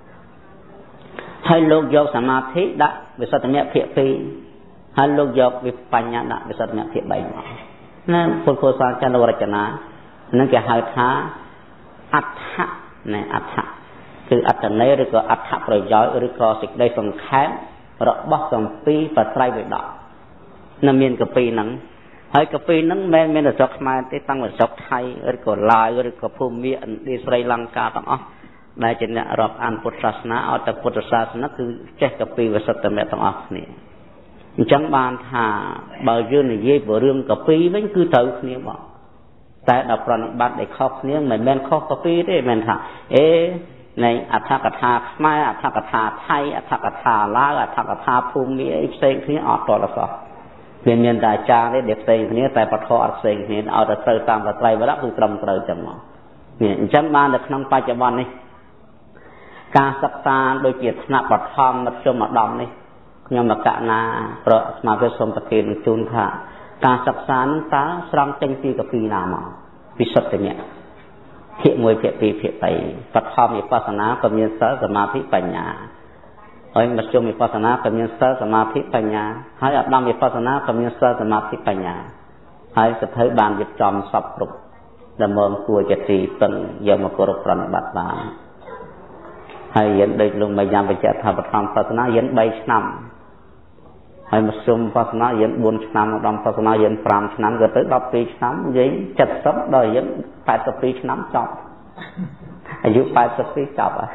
ហើយលោកយកសមាធិដាក់វិសុទ្ធមគ្គភាគពីរហើយលោកយកវិបញ្ញាដាក់វិសុទ្ធមគ្គភាគបីមកណាពុទ្ធគូសាចារ្យរចនានឹងគេហៅថាអដ្ឋៈណែអដ្ឋៈគឺអត្តន័យឬក៏អត្ថប្រយោជន៍ឬក៏សេចក្តីសង្ខេបរបស់កម្ពីបត្រៃបិដកនៅមានកពីហ្នឹងហើយកពីហ្នឹងមិនមែនតែស្រុកខ្មែរទេតាំងពីស្រុកថៃឬក៏ឡាវឬក៏ភូមាឥណ្ឌាស្រីលង្កាទាំងអស់ដែលជាអ្នករាប់អានពុទ្ធសាសនាអត់តែពុទ្ធសាសនាគឺចេះកពីវិសុទ្ធមគ្គទាំងអស់គ្នាអញ្ចឹងបានថាបើយើងនិយាយពីរឿងកពីវិញគឺត្រូវគ្នាមកតែដល់ប្រណិប័តដែលខុសគ្នាមិនមែនខុសកពីទេមិនថាអេនៃអត្ថកថាខ្មែរអត្ថកថាថៃអត្ថកថាឡាវអត្ថកថាភូមាអីផ្សេងគ្នាអត់តរសោះវាមានតែអាចារ្យទេដែលផ្សេងគ្នាតែពធអត់ផ្សេងគ្នាឲ្យតែត្រូវតាមប្រត្រៃវរៈគឺត្រឹមត្រូវចឹងមកនេះអញ្ចឹងបាននៅក្នុងបច្ចុប្បន្ននេះការសិក្សាដូចជាថ្នាក់បឋមមធ្យមឧត្តមនេះខ្ញុំមកកណាប្រស្មារតីសូមប្រទានជូនថាការសិក្សានឹងតើស្រង់ចេញពីកពីណាមកវិសុទ្ធមគ្គភាគមួយភាគពីរភាគបីបឋមវិបស្សនាក៏មានសិលសមាធិបញ្ញាហើយមធ្យមវិបស្សនាក៏មានសិលសមាធិបញ្ញាហើយឧត្តមវិបស្សនាក៏មានសិលសមាធិបញ្ញាហើយសភៅបានរៀបចំសពគ្រប់ដើម្បីគួរជាទីពឹងយកមកគោរពប្រណិប័តបានហើយរៀនដូចលោកមកយ៉ាងបញ្ជាក់ថាបឋមសាសនារៀនបីឆ្នាំហើយមធ្យមសាសនារៀនបួនឆ្នាំឧត្តមសាសនារៀនប្រាំឆ្នាំក៏ទៅដប់ពីរឆ្នាំនិយាយเจ็ดสิบដល់រៀនแปดสิบពីរឆ្នាំចប់អាយុแปดสิบពីរចប់ហើយ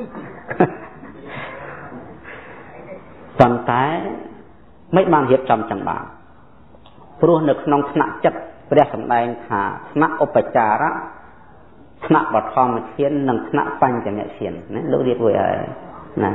ប៉ុន្តែមិនបានរៀបចំចឹងបានព្រោះនៅក្នុងថ្នាក់ចិត្តព្រះសម្ដែងថាថ្នាក់ឧបចារៈថ្នាក់បឋមធាននិងថ្នាក់បញ្ចមធានណាលោករៀបរួចហើយណា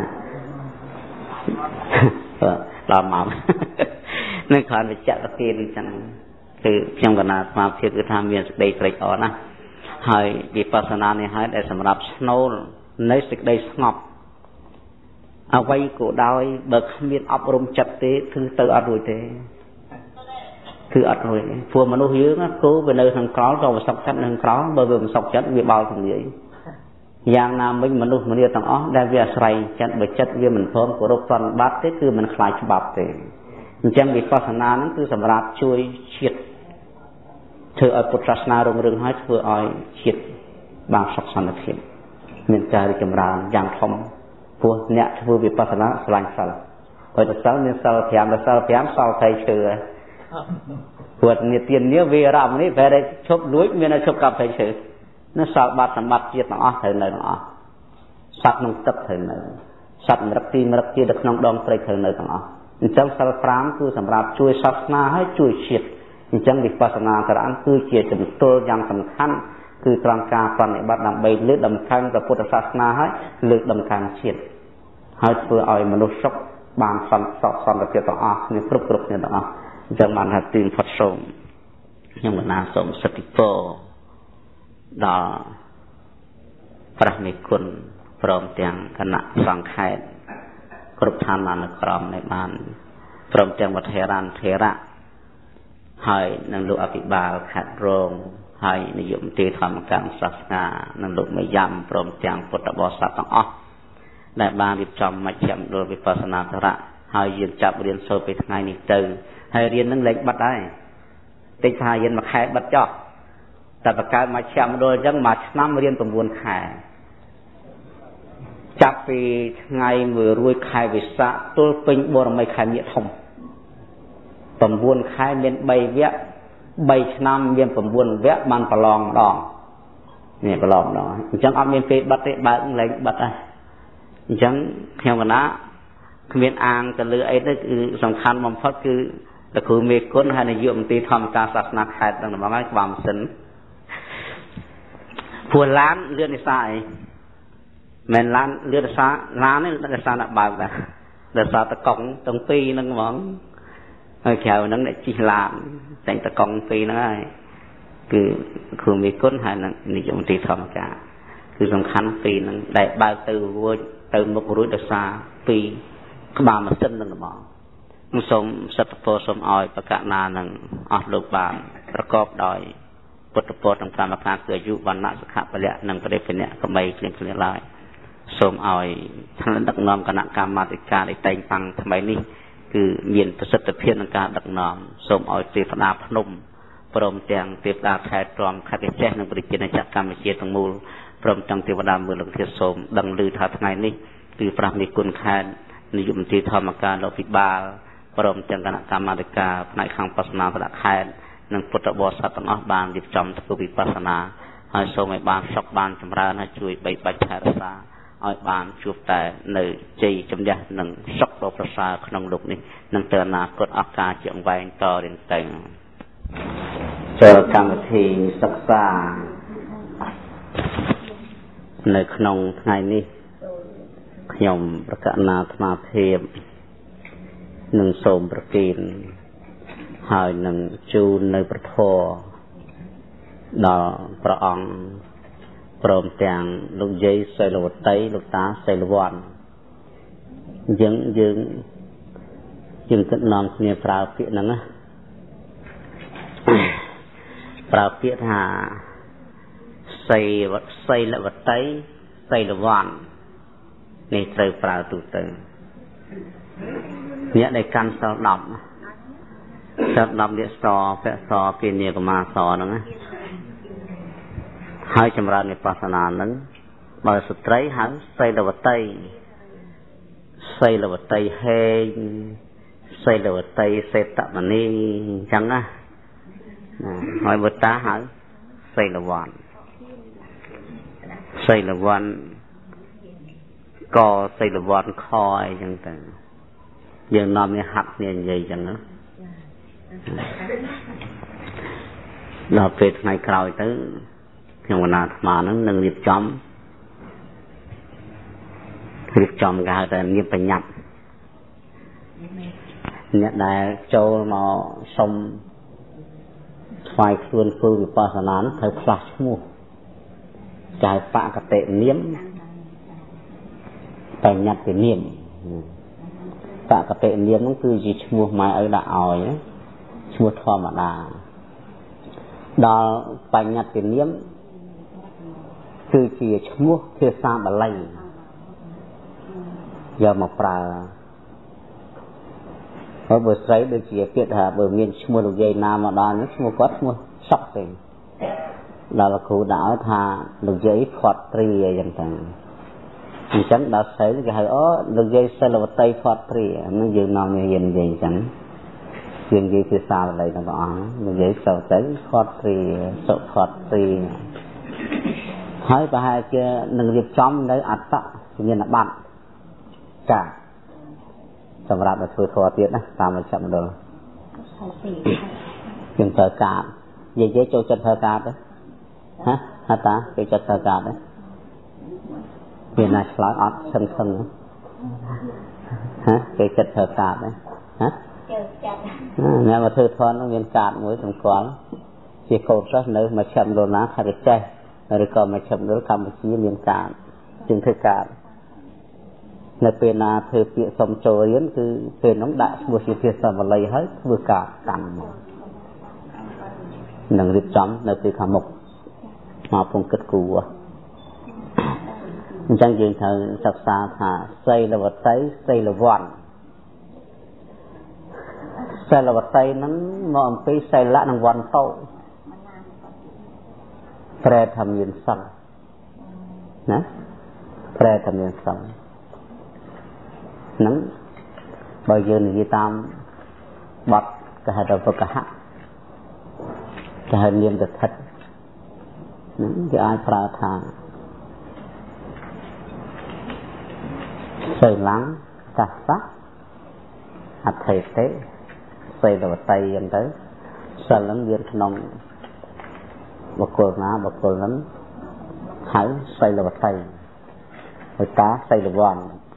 ដល់មកនឹងគ្រាន់វិជ្ជៈប្រទានអញ្ចឹងគឺខ្ញុំកណាស្មារតីគឺថាមានសេចក្តីត្រេកអរណាស់ហើយវិបស្សនានេះហើយដែលសម្រាប់ស្នូលនៃសេចក្តីស្ងប់អ្វីក៏ដោយបើគ្មានអប់រំចិត្តទេគឺទៅអត់រួចទេគឺអត់រួចទេព្រោះមនុស្សយើងគោវានៅខាងក្រោលក៏វាសុខចិត្តនៅខាងក្រោលបើវាមិនសុខចិត្តវាបោលជំនាយយ៉ាងណាមិញមនុស្សម្នាទាំងអស់ដែលវាអាស្រ័យចិត្តបើចិត្តវាមិនព្រមគោរពសន្និបាតទេគឺមិនខ្លាចច្បាប់ទេអញ្ចឹងវិបស្សនាហ្នឹងគឺសម្រាប់ជួយជាតិធ្វើឲ្យពុទ្ធសាសនារុងរឿងហើយធ្វើឲ្យជាតិបានសុខសន្តិភាពមានការរីកចម្រើនយ៉ាងធំព្រោះអ្នកធ្វើវិបស្សនាស្រឡាញ់សិលហើយទៅសិលមានសិលប្រាំដល់សិលប្រាំសល់ថៃឈើព្រោះនិទាននេះវារំនេះបែរឈប់លួចមានតែឈប់កាប់ថៃឈើនៅសល់បាត់សម្បត្តិជាតិទាំងអស់ត្រូវនៅទាំងអស់សត្វក្នុងទឹកត្រូវនៅសត្វមរឹកទីមរឹកជានៅក្នុងដងព្រៃត្រូវនៅទាំងអស់អញ្ចឹងសិលប្រាំគឺសម្រាប់ជួយសាសនាហើយជួយជាតិអញ្ចឹងវិបស្សនាក្រអន្តគឺជាជំទល់យ៉ាងសំខាន់គឺត្រង់ការប្រតិបត្តិដើម្បីលើកដំកើងព្រះពុទ្ធសាសនាហើយលើកដំកើងជាតិហើយធ្វើឲ្យមនុស្សសុខបានសន្តិសុខសន្តិភាពទាំងអស់គ្នាគ្រប់គ្រប់គ្នាទាំងអស់អញ្ចឹងបានថាទីផុតសូមខ្ញុំកណាសូមសិទ្ធិពរដល់ព្រះមេគុណព្រមទាំងគណៈសង្ឃេតគ្រប់ឋានបានក្រមនៃបានព្រមទាំងវត្តហេរានធេរៈហើយនឹងលោកអភិបាលខេត្តរងហើយនាយកមន្ត្រីធម្មការសាសនានិងលោកមេយ៉ាំព្រមទាំងពុទ្ធបរិស័ទទាំងអស់ដែលបានរៀបចំមជ្ឈមណ្ឌលវិបស្សនាធរៈហើយយើងចាប់រៀនសូត្រពីថ្ងៃនេះទៅហើយរៀននឹងលេខបិទហើយតិចថារៀនមួយខែបិទចោះតែបកកើតមជ្ឈមណ្ឌលអញ្ចឹងមួយឆ្នាំរៀន9ខែចាប់ពីថ្ងៃមួយរួចខែវិសាខទល់ពេញបរមីខែមិថុន9ខែមាន3វគ្គ3ឆ្នាំមាន9វគ្គបានប្រឡងម្ដងនេះប្រឡងម្ដងអញ្ចឹងអត់មានពេលបិទទេបើកលេខបិទហើយអញ្ចឹងខ្ញុំកណាគ្មានអាងទៅលើអីទៅគឺសំខាន់បំផុតគឺលោកគ្រូមេគុណហើយនាយកមន្ត្រីធម្មការសាសនាខេត្តទាំងហ្នឹងហើយក្បាលម៉ាស៊ីនព្រោះឡានលឿននិសាអីមិនឡានលឿននិសាឡាននេះនិសាដាក់បើកដែរដោយសារតកង់ទាំងពីរហ្នឹងហ្មងហើយក្រៅហ្នឹងអ្នកជិះឡានតែតកង់ពីរហ្នឹងហើយគឺគ្រូមេគុណហើយនឹងនាយកមន្ត្រីធម្មការគឺសំខាន់ពីរហ្នឹងដែលបើកទៅរួចទៅមុខរួចដោយសារពីរក្បាលម៉ាស៊ីនហ្នឹងហ្មងសូមសិទ្ធិពរសូមឲ្យបកណានឹងអស់លោកបានប្រកបដោយពុទ្ធពរទាំងកម្មការគឺអាយុវណ្ណៈសុខៈពលៈនិងបរិភៈកបីគ្លៀងគ្លៀងឡើយសូមឲ្យថ្នាក់ដឹកនាំគណៈកម្មាធិការដែលតែងតាំងថ្មីនេះគឺមានប្រសិទ្ធភាពក្នុងការដឹកនាំសូមឲ្យទេវតាភ្នំព្រមទាំងទេវតាខេត្តទ្រាំខេត្តចេះនិងប្រជាជាតិកម្ពុជាទាំងមូលព្រមទាំងទេវតាមើលលោកធាតុសូមដឹងឮថាថ្ងៃនេះគឺព្រះមេគុណខេត្តនាយកមន្ត្រីធម្មការលោកភិបាលព្រមទាំងគណៈកម្មាធិការផ្នែកខាងបស្សនាប្រខេត្តនិងពុទ្ធបរិស័ទទាំងអស់បានរៀបចំធ្វើវិបស្សនាហើយសូមឲ្យបានសុខបានចម្រើនហើយជួយបីបាច់ថែរក្សាឲ្យបានជួបតែនៅជ័យជំនះនិងសុខដ៏ប្រសើរក្នុងលោកនេះនឹងទៅអនាគតឱកាសជាងវែងតរៀងតែងចូលកម្មវិធីសិក្សានៅក្នុងថ្ងៃនេះខ្ញុំប្រកាសណាអាត្មាភាពនឹងសូមប្រទានហើយនឹងជូននៅប្រធរដល់ព្រះអង្គព្រមទាំងលោកយាយសីលវតីលោកតាសីលវ័នអញ្ចឹងយើងយើងគិតនាំគ្នាប្រើពាក្យហ្នឹងណាប្រើពាក្យថាសីវសីលវតីសីលវ័ននេះត្រូវប្រើទូទៅអ្នកដែលកាន់សល់ដប់សល់ដប់នេះសពសពានីកមាសហ្នឹងណាហើយចម្រើនវិបស្សនាហ្នឹងបើស្ត្រីហៅសីលវតីសីលវតីហេងសីលវតីសេតមនីអញ្ចឹងណាហើយវតាហៅសីលវ័នសីលវ័នក៏សីលវ័នខអីចឹងទៅយើងនាំនេះហាត់គ្នានិយាយចឹងណាដល់ពេលថ្ងៃក្រោយទៅខ្ញុំកណាអាត្មាហ្នឹងនឹងរៀបចំរៀបចំគេហៅថាងារបញ្ញត្តិអ្នកដែលចូលមកសុំថ្វាយខ្លួនធ្វើវិបស្សនាត្រូវផ្លាស់ឈ្មោះចាយបកតេនាមបញ្ញត្តិនាមបកតេនាមហ្នឹងគឺជាឈ្មោះម៉ែឪដាក់ឲ្យឈ្មោះធម្មតាដល់បញ្ញត្តិនាមគឺជាឈ្មោះភាសាបាលីយកមកប្រើហើយបើស្រីដូចជាពាក្យថាបើមានឈ្មោះលោកយាយណាមកដល់ឈ្មោះគាត់ឈ្មោះសក់ទេដល់លោកគ្រូដាក់ឲ្យថាលោកយាយផាត់ព្រីអីចឹងទៅអញ្ចឹងដល់ស្រីគេហៅអូលោកយាយសិលវតីផាត់ព្រីហ្នឹងយើងនាំគ្នារៀននិយាយអញ្ចឹងយើងនិយាយភាសាបាលីទាំងអស់លោកយាយសិលវតីផាត់ព្រីសុផាត់ព្រីហើយប្រហែលជានឹងរៀបចំនៅអត្តញ្ញាណបត្រចាសម្រាប់ឲ្យធ្វើធម៌ទៀតណាតាមមជ្ឈមណ្ឌលយើងត្រូវការនិយាយចូលចិត្តធ្វើការទេហ៎ហតាគេចិត្តធ្វើការទេវាណាឆ្លើយអត់សឹងសឹងហ៎គេចិត្តធ្វើការទេហ៎ចូលចិត្តអ្នកមកធ្វើធម៌នោះមានការមួយសម្គាល់ជាកូនសិស្សនៅមជ្ឈមណ្ឌលណាថាចេះឬក៏មជ្ឈមណ្ឌលកម្ពុជាមានការជាងធ្វើការនៅពេលណាធ្វើពាក្យសុំចូលរៀនគឺពេលនោះដាក់ឈ្មោះជាភាសាបាលីហើយធ្វើការកម្មនឹងរៀបចំនៅពេលខាងមុខមកពងគិតគូអញ្ចឹងយើងត្រូវសិក្សាថាសីលវតីសីលវ័នសីលវតីហ្នឹងមកអំពីសីលៈនិងវ័នតោប្រែថាមានសង្ឃណាប្រែថាមានសង្ឃហ្នឹងបើយើងនិយាយតាមបទគេហៅថាវកហៈគេហៅនាមទិដ្ឋិហ្នឹងគេអាចប្រើថាសីលੰកសៈអថេតេសីលវតីអញ្ចឹងទៅសិលនឹងមានក្នុងបុគ្គលណាបុគ្គលហ្នឹងហៅសីលវតីហើយតាសីលវ័ន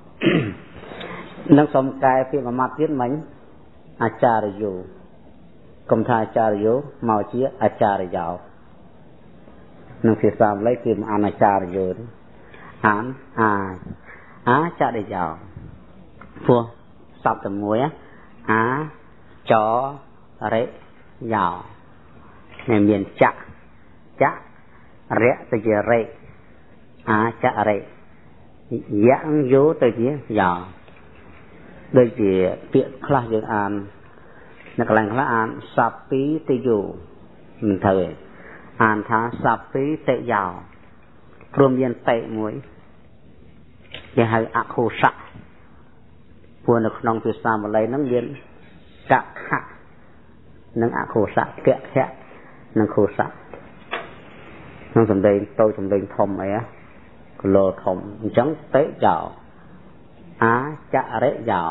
នឹងសំកែពាក្យមួយម៉ាត់ទៀតមិញអាចារ្យយោកុំថាអាចារ្យយោមកជាអាចារ្យយោនឹងភាសាបាលីគឺអានអាចារ្យយោអានអាអាចារ្យយោព្រោះសព្ទតែមួយអាចរិយោនេះមានចៈចៈរៈទៅជារេអាចរេយ៉ាងយោទៅជាយោដូចជាពាក្យខ្លះយើងអាននៅកន្លែងខ្លះអានសាប់ពីតិយោមិនត្រូវទេអានថាសាប់ពីតិយោព្រមមានតិមួយគេហៅអខុសៈព្រោះនៅក្នុងភាសាបាលីហ្នឹងមានកខៈនិងអខុសៈកខៈនិងខុសៈនឹងសំដែងតូចសំដែងធំអីណាគលោធំអញ្ចឹងតិយោអាចរិយោ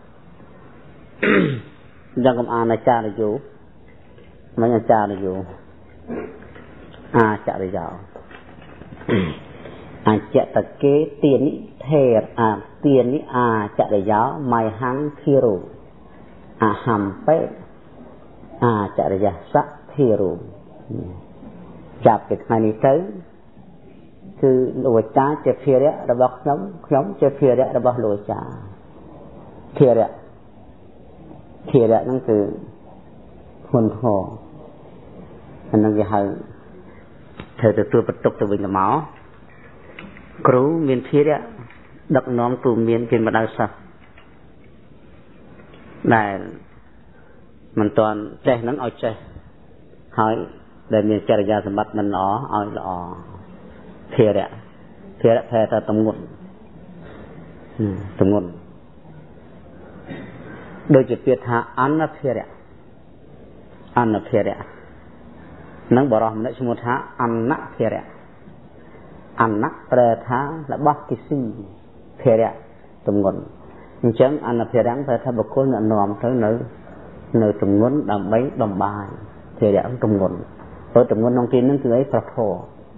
យ៉ាងកំអានអាចារ្យយោមិនអាចារ្យយោអាចរិយោអាចតកេទានិថេរអាទានិអាចរិយោមៃហង្ធិរោអហំបេអាចរិយសៈធិរោចាប់ពីថ្ងៃនេះទៅគឺលោកអាចារ្យជាភារៈរបស់ខ្ញុំខ្ញុំជាភារៈរបស់លោកអាចារ្យភារៈភារៈហ្នឹងគឺហ៊ុនហោអានឹងគេហៅធ្វើទៅទួបន្ទុកទៅវិញទៅមកគ្រូមានភារៈដឹកនាំគ្រូមានជាម្ដៅសិស្សដែលមិនទាន់ចេះហ្នឹងឲ្យចេះហើយដែលមានចរិយាសម្បត្តិមិនល្អឲ្យល្អភារៈភារៈប្រែថាតំងន់តំងន់ដូចជាពាក្យថាអនភារៈអនភារៈនឹងបរោះម្នាក់ឈ្មោះថាអនភារៈអនប្រែថារបស់គិស៊ីភារៈតំងន់អញ្ចឹងអនភារៈប្រែថាបុគ្គលអ្នកនាំទៅនៅនៅតំងន់ដើម្បីបំបាយភារៈតំងន់ព្រោះតំងន់ក្នុងទីនេះគឺអីប្រធរ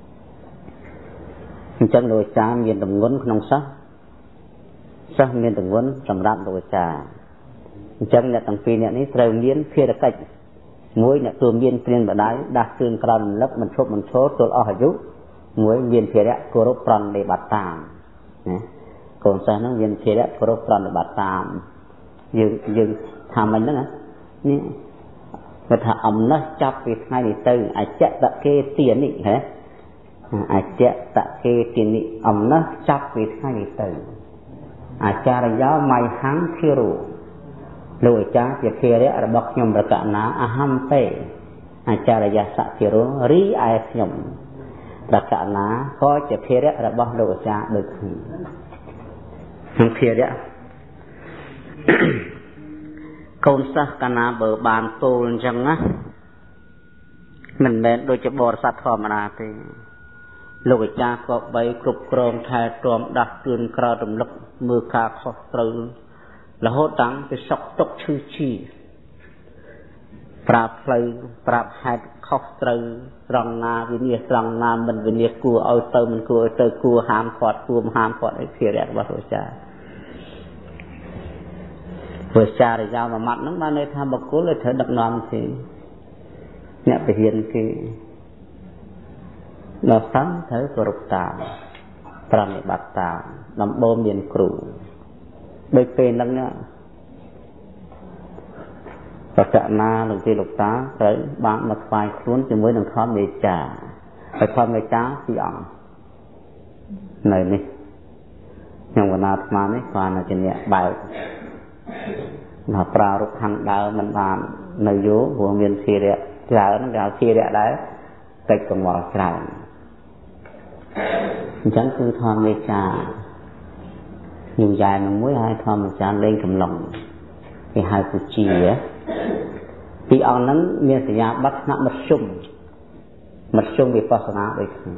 អញ្ចឹងលោកអាចារ្យមានតំងន់ក្នុងសិស្សសិស្សមានតំងន់សម្រាប់លោកអាចារ្យអញ្ចឹងអ្នកទាំងពីរអ្នកនេះត្រូវមានភារកិច្ចមួយអ្នកទូមានព្រៀនបដៅដាស់ជឿនក្រំរំលឹកមិនឈប់មិនឈរទល់អស់អាយុមួយមានភារៈគោរពប្រណិបត្តិតាមណាកូនសិស្សហ្នឹងមានភារៈគោរពប្រណិបត្តិតាមយើងយើងថាមិនហ្នឹងណានេះគាត់ថាអំណះចាប់ពីថ្ងៃនេះទៅអច្ចតកេទានិហ៎អច្ចតកេទានិអំណះចាប់ពីថ្ងៃនេះទៅអាចារ្យោមៃហង្ធិរោលោកអាចារ្យជាភារៈរបស់ខ្ញុំរកណាអហំពេអាចារ្យសធិរោរីឯខ្ញុំរកណាក៏ជាភារៈរបស់លោកអាចារ្យដូចគ្នាក្នុងភារៈកូនសិស្សកាលណាបើបានទូលអញ្ចឹងណាមិនមែនដូចជាបរិស័ទធម្មតាទេលោកអាចារ្យក៏បីគ្រប់គ្រងថែទាំដាស់តឿនក្រោយរំលឹកមើលការខុសត្រូវរហូតតាំងពីសុខទុក្ខឈឺជីប្រាប់ផ្លូវប្រាប់ហេតុខុសត្រូវត្រង់ណាវិនិច្ឆ័យត្រង់ណាមិនវិនិច្ឆ័យគួរឲ្យទៅមិនគួរឲ្យទៅគួរហាមគាត់គួរមិនហាមគាត់អីភារៈរបស់លោកអាចារ្យព្រះចារ្យាមួយម៉ាត់ហ្នឹងបានន័យថាបុគ្គលត្រូវដឹកនាំទេអ្នកបរិញ្ញាគេដល់សំត្រូវគោរពតាមប្រណិបត្តិតាមដំបូងមានគ្រូដូចពេលហ្នឹងបច្ចណាលោកទីលោកតាត្រូវបានមកថ្វាយខ្លួនជាមួយនឹងធម្មមេចាហើយធម្មមេចាពីអង្គនៅនេះខ្ញុំកណាអាត្មានេះគាត់នៅជាអ្នកបើកណាប្រារព្ធខាងដើមមិនបាននៅយូរព្រោះមានភារៈច្រើនគេហៅភារៈដែរកិច្ចកង្វល់ច្រើនអញ្ចឹងគឺធម្មមេចាញូយ៉ែនឹងមួយហើយធម្មមេចាលេងកំឡុងគេហៅពូជាពីអង្គហ្នឹងមានសញ្ញាបត្រថ្នាក់មធ្យមមធ្យមវិបស្សនាដូចគ្នា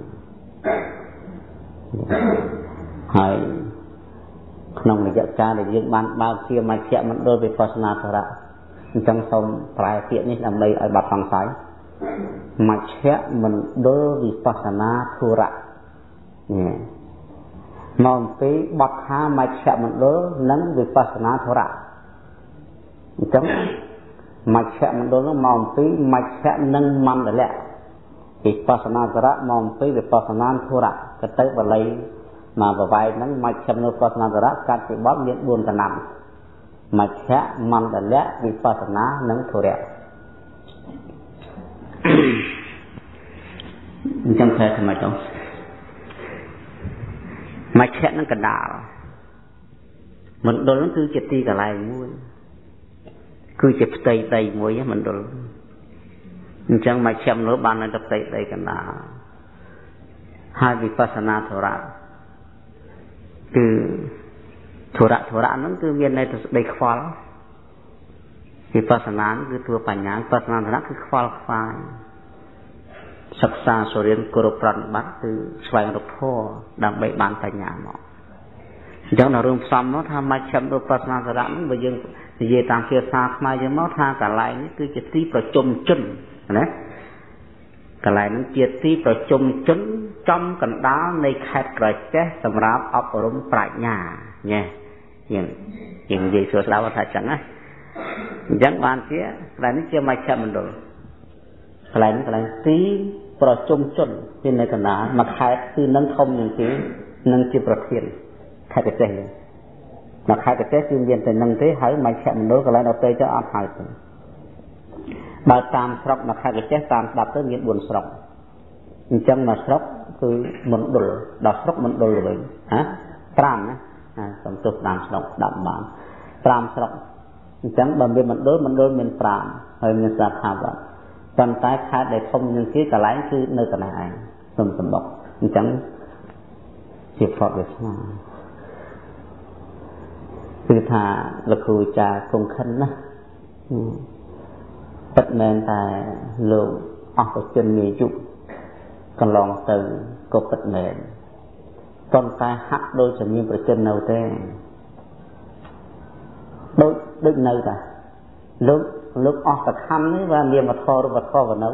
ហើយក្នុងរយៈកាលដែលយើងបានបើកជាមជ្ឈមណ្ឌលវិបស្សនាធរៈអញ្ចឹងសូមប្រែពាក្យនេះដើម្បីឲ្យបាត់សង្ស័យមជ្ឈមណ្ឌលវិបស្សនាធរៈនេះមកអំពីបទថាមជ្ឈមណ្ឌលនិងវិបស្សនាធរៈអញ្ចឹងមជ្ឈមណ្ឌលនោះមកអំពីមជ្ឈនិងមណ្ឌលៈវិបស្សនាធរៈមកអំពីវិបស្សនាធរៈក៏ទៅបល័យមកប្រវែងហ្នឹងមជ្ឈមណ្ឌលវិបស្សនាធរៈកាត់ពីបទមានបួនកណ្ដាំមជ្ឈមណ្ឌលៈវិបស្សនានិងធរៈអញ្ចឹងខែថ្មីទៅមជ្ឈនឹងកណ្ដាលមណ្ឌលហ្នឹងគឺជាទីកន្លែងមួយគឺជាផ្ទៃដីមួយមណ្ឌលអញ្ចឹងមជ្ឈមណ្ឌលបាននៅផ្ទៃដីកណ្ដាលហើយវិបស្សនាធរៈគឺធរៈធរៈហ្នឹងគឺមានន័យទៅស្ដីខ្វល់វិបស្សនាគឺតួបញ្ញាវិបស្សនាធរៈគឺខ្វល់ខ្វាយសិក្សាសូរៀនគោរពប្រណិប័តគឺស្វែងរកធម៌ដើម្បីបានបញ្ញាមកអញ្ចឹងនៅរឿងផ្សំមកថាមជ្ឈមណ្ឌលវិបស្សនាធរៈហ្នឹងបើយើងនិយាយតាមភាសាខ្មែរយើងមកថាកន្លែងនេះគឺជាទីប្រជុំជនណាកន្លែងហ្នឹងជាទីប្រជុំជនចំកណ្ដាលនៃខេត្តក្រចេះសម្រាប់អប់រំប្រាជ្ញាញ៉េយើងយើងនិយាយសួរស្ដាប់ថាចឹងណាអញ្ចឹងបានជាកន្លែងនេះជាមជ្ឈមណ្ឌលកន្លែងនេះកន្លែងទីប្រជុំជនជានៅកណ្ដាលមួយខេត្តគឺនឹងធំជាងគេនឹងជាប្រធានខេត្តក្រចេះមកខេត្តក្រចេះគឺមានតែនឹងទេហើយមជ្ឈមណ្ឌលកន្លែងដទៃទៅអត់ហើយទេបើតាមស្រុកមកខេត្តក្រចេះតាមស្ដាប់ទៅមានបួនស្រុកអញ្ចឹងមកស្រុកគឺមណ្ឌលដល់ស្រុកមណ្ឌលវិញហាប្រាំណាសំទោសតាមស្រុកស្ដាប់បានប្រាំស្រុកអញ្ចឹងបើមានមណ្ឌលមណ្ឌលមានប្រាំហើយមានសាខាបាទប៉ុន្តែខេត្តដែលធំជាងគេកន្លែងគឺនៅកន្លែងឯងសុំសំបុកអញ្ចឹងជាផ្លត់វាស្មាគឺថាលោកគ្រូចាគង់ខិនណាពិតមែនតែលោកអស់ប្រជញ្ញអាយុកន្លងទៅក៏ពិតមែនប៉ុន្តែហាក់ដូចជាមានប្រជញ្ញនៅទេដូចដូចនៅតាលោកលោកអស់សខណ្ឌនេះว่าមានវត្ថុរូបវត្ថុនៅ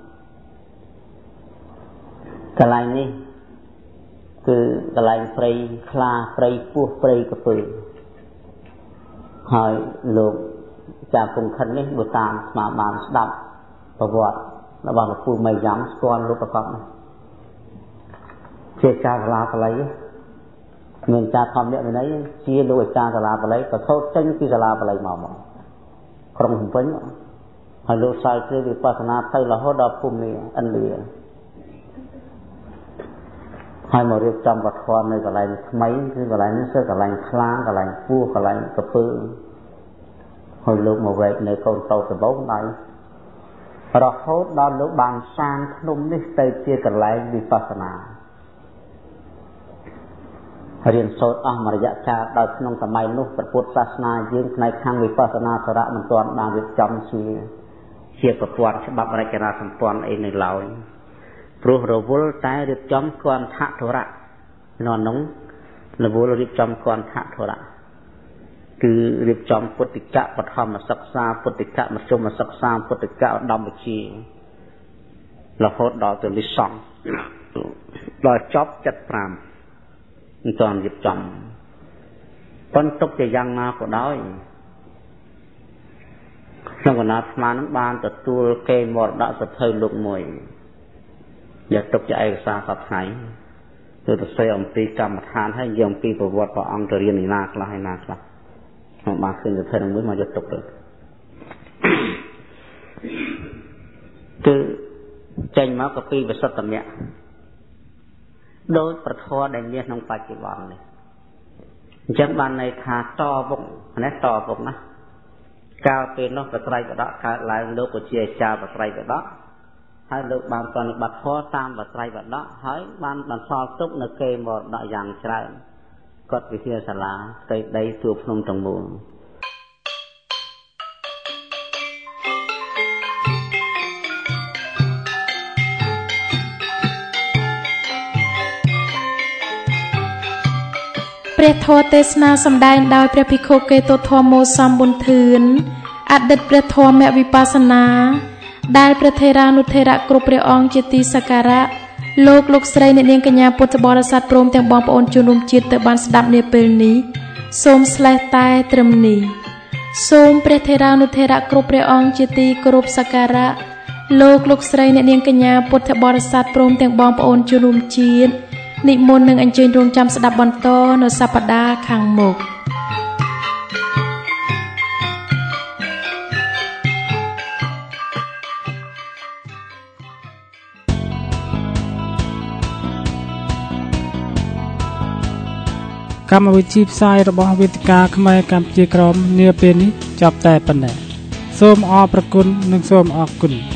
កន្លែងនេះគឺកន្លែងព្រៃខ្លាព្រៃពស់ព្រៃកពើហើយលោកចាគង់ខិននេះបើតាមស្មាបានស្ដាប់ប្រវត្តិរបស់លោកពូមីយ៉ាងស្គាល់លោកប្រកបជាចាសាលាបាលីមានចាធម្មវិន័យជាលោកអាចារ្យសាលាបាលីក៏សូត្រចេញពីសាលាបាលីមកមកក្រុងភ្នំពេញហើយលោកសាយគ្រាវិបស្សនាទៅរហូតដល់ភូមិឥណ្ឌាហើយមករៀបចំវត្តនៅកន្លែងថ្មីគឺកន្លែងនេះគឺកន្លែងខ្លាងកន្លែងពស់កន្លែងកពើហើយលោកមកវែកនៅកូនតោដំបងដៃរហូតដល់លោកបានសាងភ្នំនេះទៅជាកន្លែងវិបស្សនារៀនសូត្រអស់មួយរយៈកាលដល់ក្នុងសម័យនោះព្រះពុទ្ធសាសនាយើងផ្នែកខាងវិបស្សនាសារៈមិនទាន់បានរៀបចំជាជាប្រព័ន្ធច្បាប់រចនាសម្ព័ន្ធអីនៅឡើយព្រោះរវល់តែរៀបចំគន្ធធរៈនៅក្នុងរវល់រៀបចំគន្ធធរៈគឺរៀបចំពុទ្ធិកៈបឋមសិក្សាពុទ្ធិកៈមធ្យមសិក្សាពុទ្ធិកៈឧត្តមវិជ្ជារហូតដល់ទៅលិសង្ឃដល់ចប់ចិត្តប្រាំមិនទាន់រៀបចំប៉ុន្តែទុកជាយ៉ាងណាក៏ដោយក្នុងគណៈស្មាននឹងបានទទួលគេមរតកសភៅលោកមួយយកទុកជាឯកសារសពថ្ងៃគឺទៅស្អីអំពីកម្មដ្ឋានហើយយកអំពីប្រវត្តិព្រះអង្គទៅរៀនឯណាខ្លះឯណាខ្លះខ្ញុំបានឃើញសភៅនឹងមួយមកយកទុកទៅគឺចេញមកក៏ពីវិសុទ្ធមគ្គដោយប្រធរដែលមានក្នុងបច្ចុប្បន្ននេះអញ្ចឹងបានន័យថាតវងនេះតវងណាកាលពេលនោះបត្រៃបដកកើតឡើងលោកក៏ជាអាចារ្យបត្រៃបដកហើយលោកបានប្រតិបត្តិធម៌តាមបត្រៃបដកហើយបានបន្សល់ទុកនៅគេមរតកយ៉ាងច្រើនគាត់វិទ្យាសាលាផ្ទៃដីសួរភ្នំទាំងមូលព្រះធម៌ទេសនាសម្ដែងដោយព្រះភិក្ខុកេតុធម្មោសំប៊ុនធឿនអតីតព្រះធម៌វិបស្សនាដែលព្រះថេរានុថេរៈគ្រប់ព្រះអង្គជាទីសក្ការៈលោកលោកស្រីអ្នកនាងកញ្ញាពុទ្ធបរិស័ទព្រមទាំងបងប្អូនជនរួមជាតិទៅបានស្ដាប់នាពេលនេះសូមស្លេះតែត្រឹមនេះសូមព្រះថេរានុថេរៈគ្រប់ព្រះអង្គជាទីគោរពសក្ការៈលោកលោកស្រីអ្នកនាងកញ្ញាពុទ្ធបរិស័ទព្រមទាំងបងប្អូនជនរួមជាតិនិមន្តនឹងអញ្ជើញរងចាំស្ដាប់បន្តនៅសប្តាហ៍ខាងមុខកម្មវិធីផ្សាយរបស់វេទិកាខ្មែរកម្ពុជាក្រមនាពេលនេះចប់តែប៉ុណ្ណេះសូមអរព្រគុណនិងសូមអរគុណ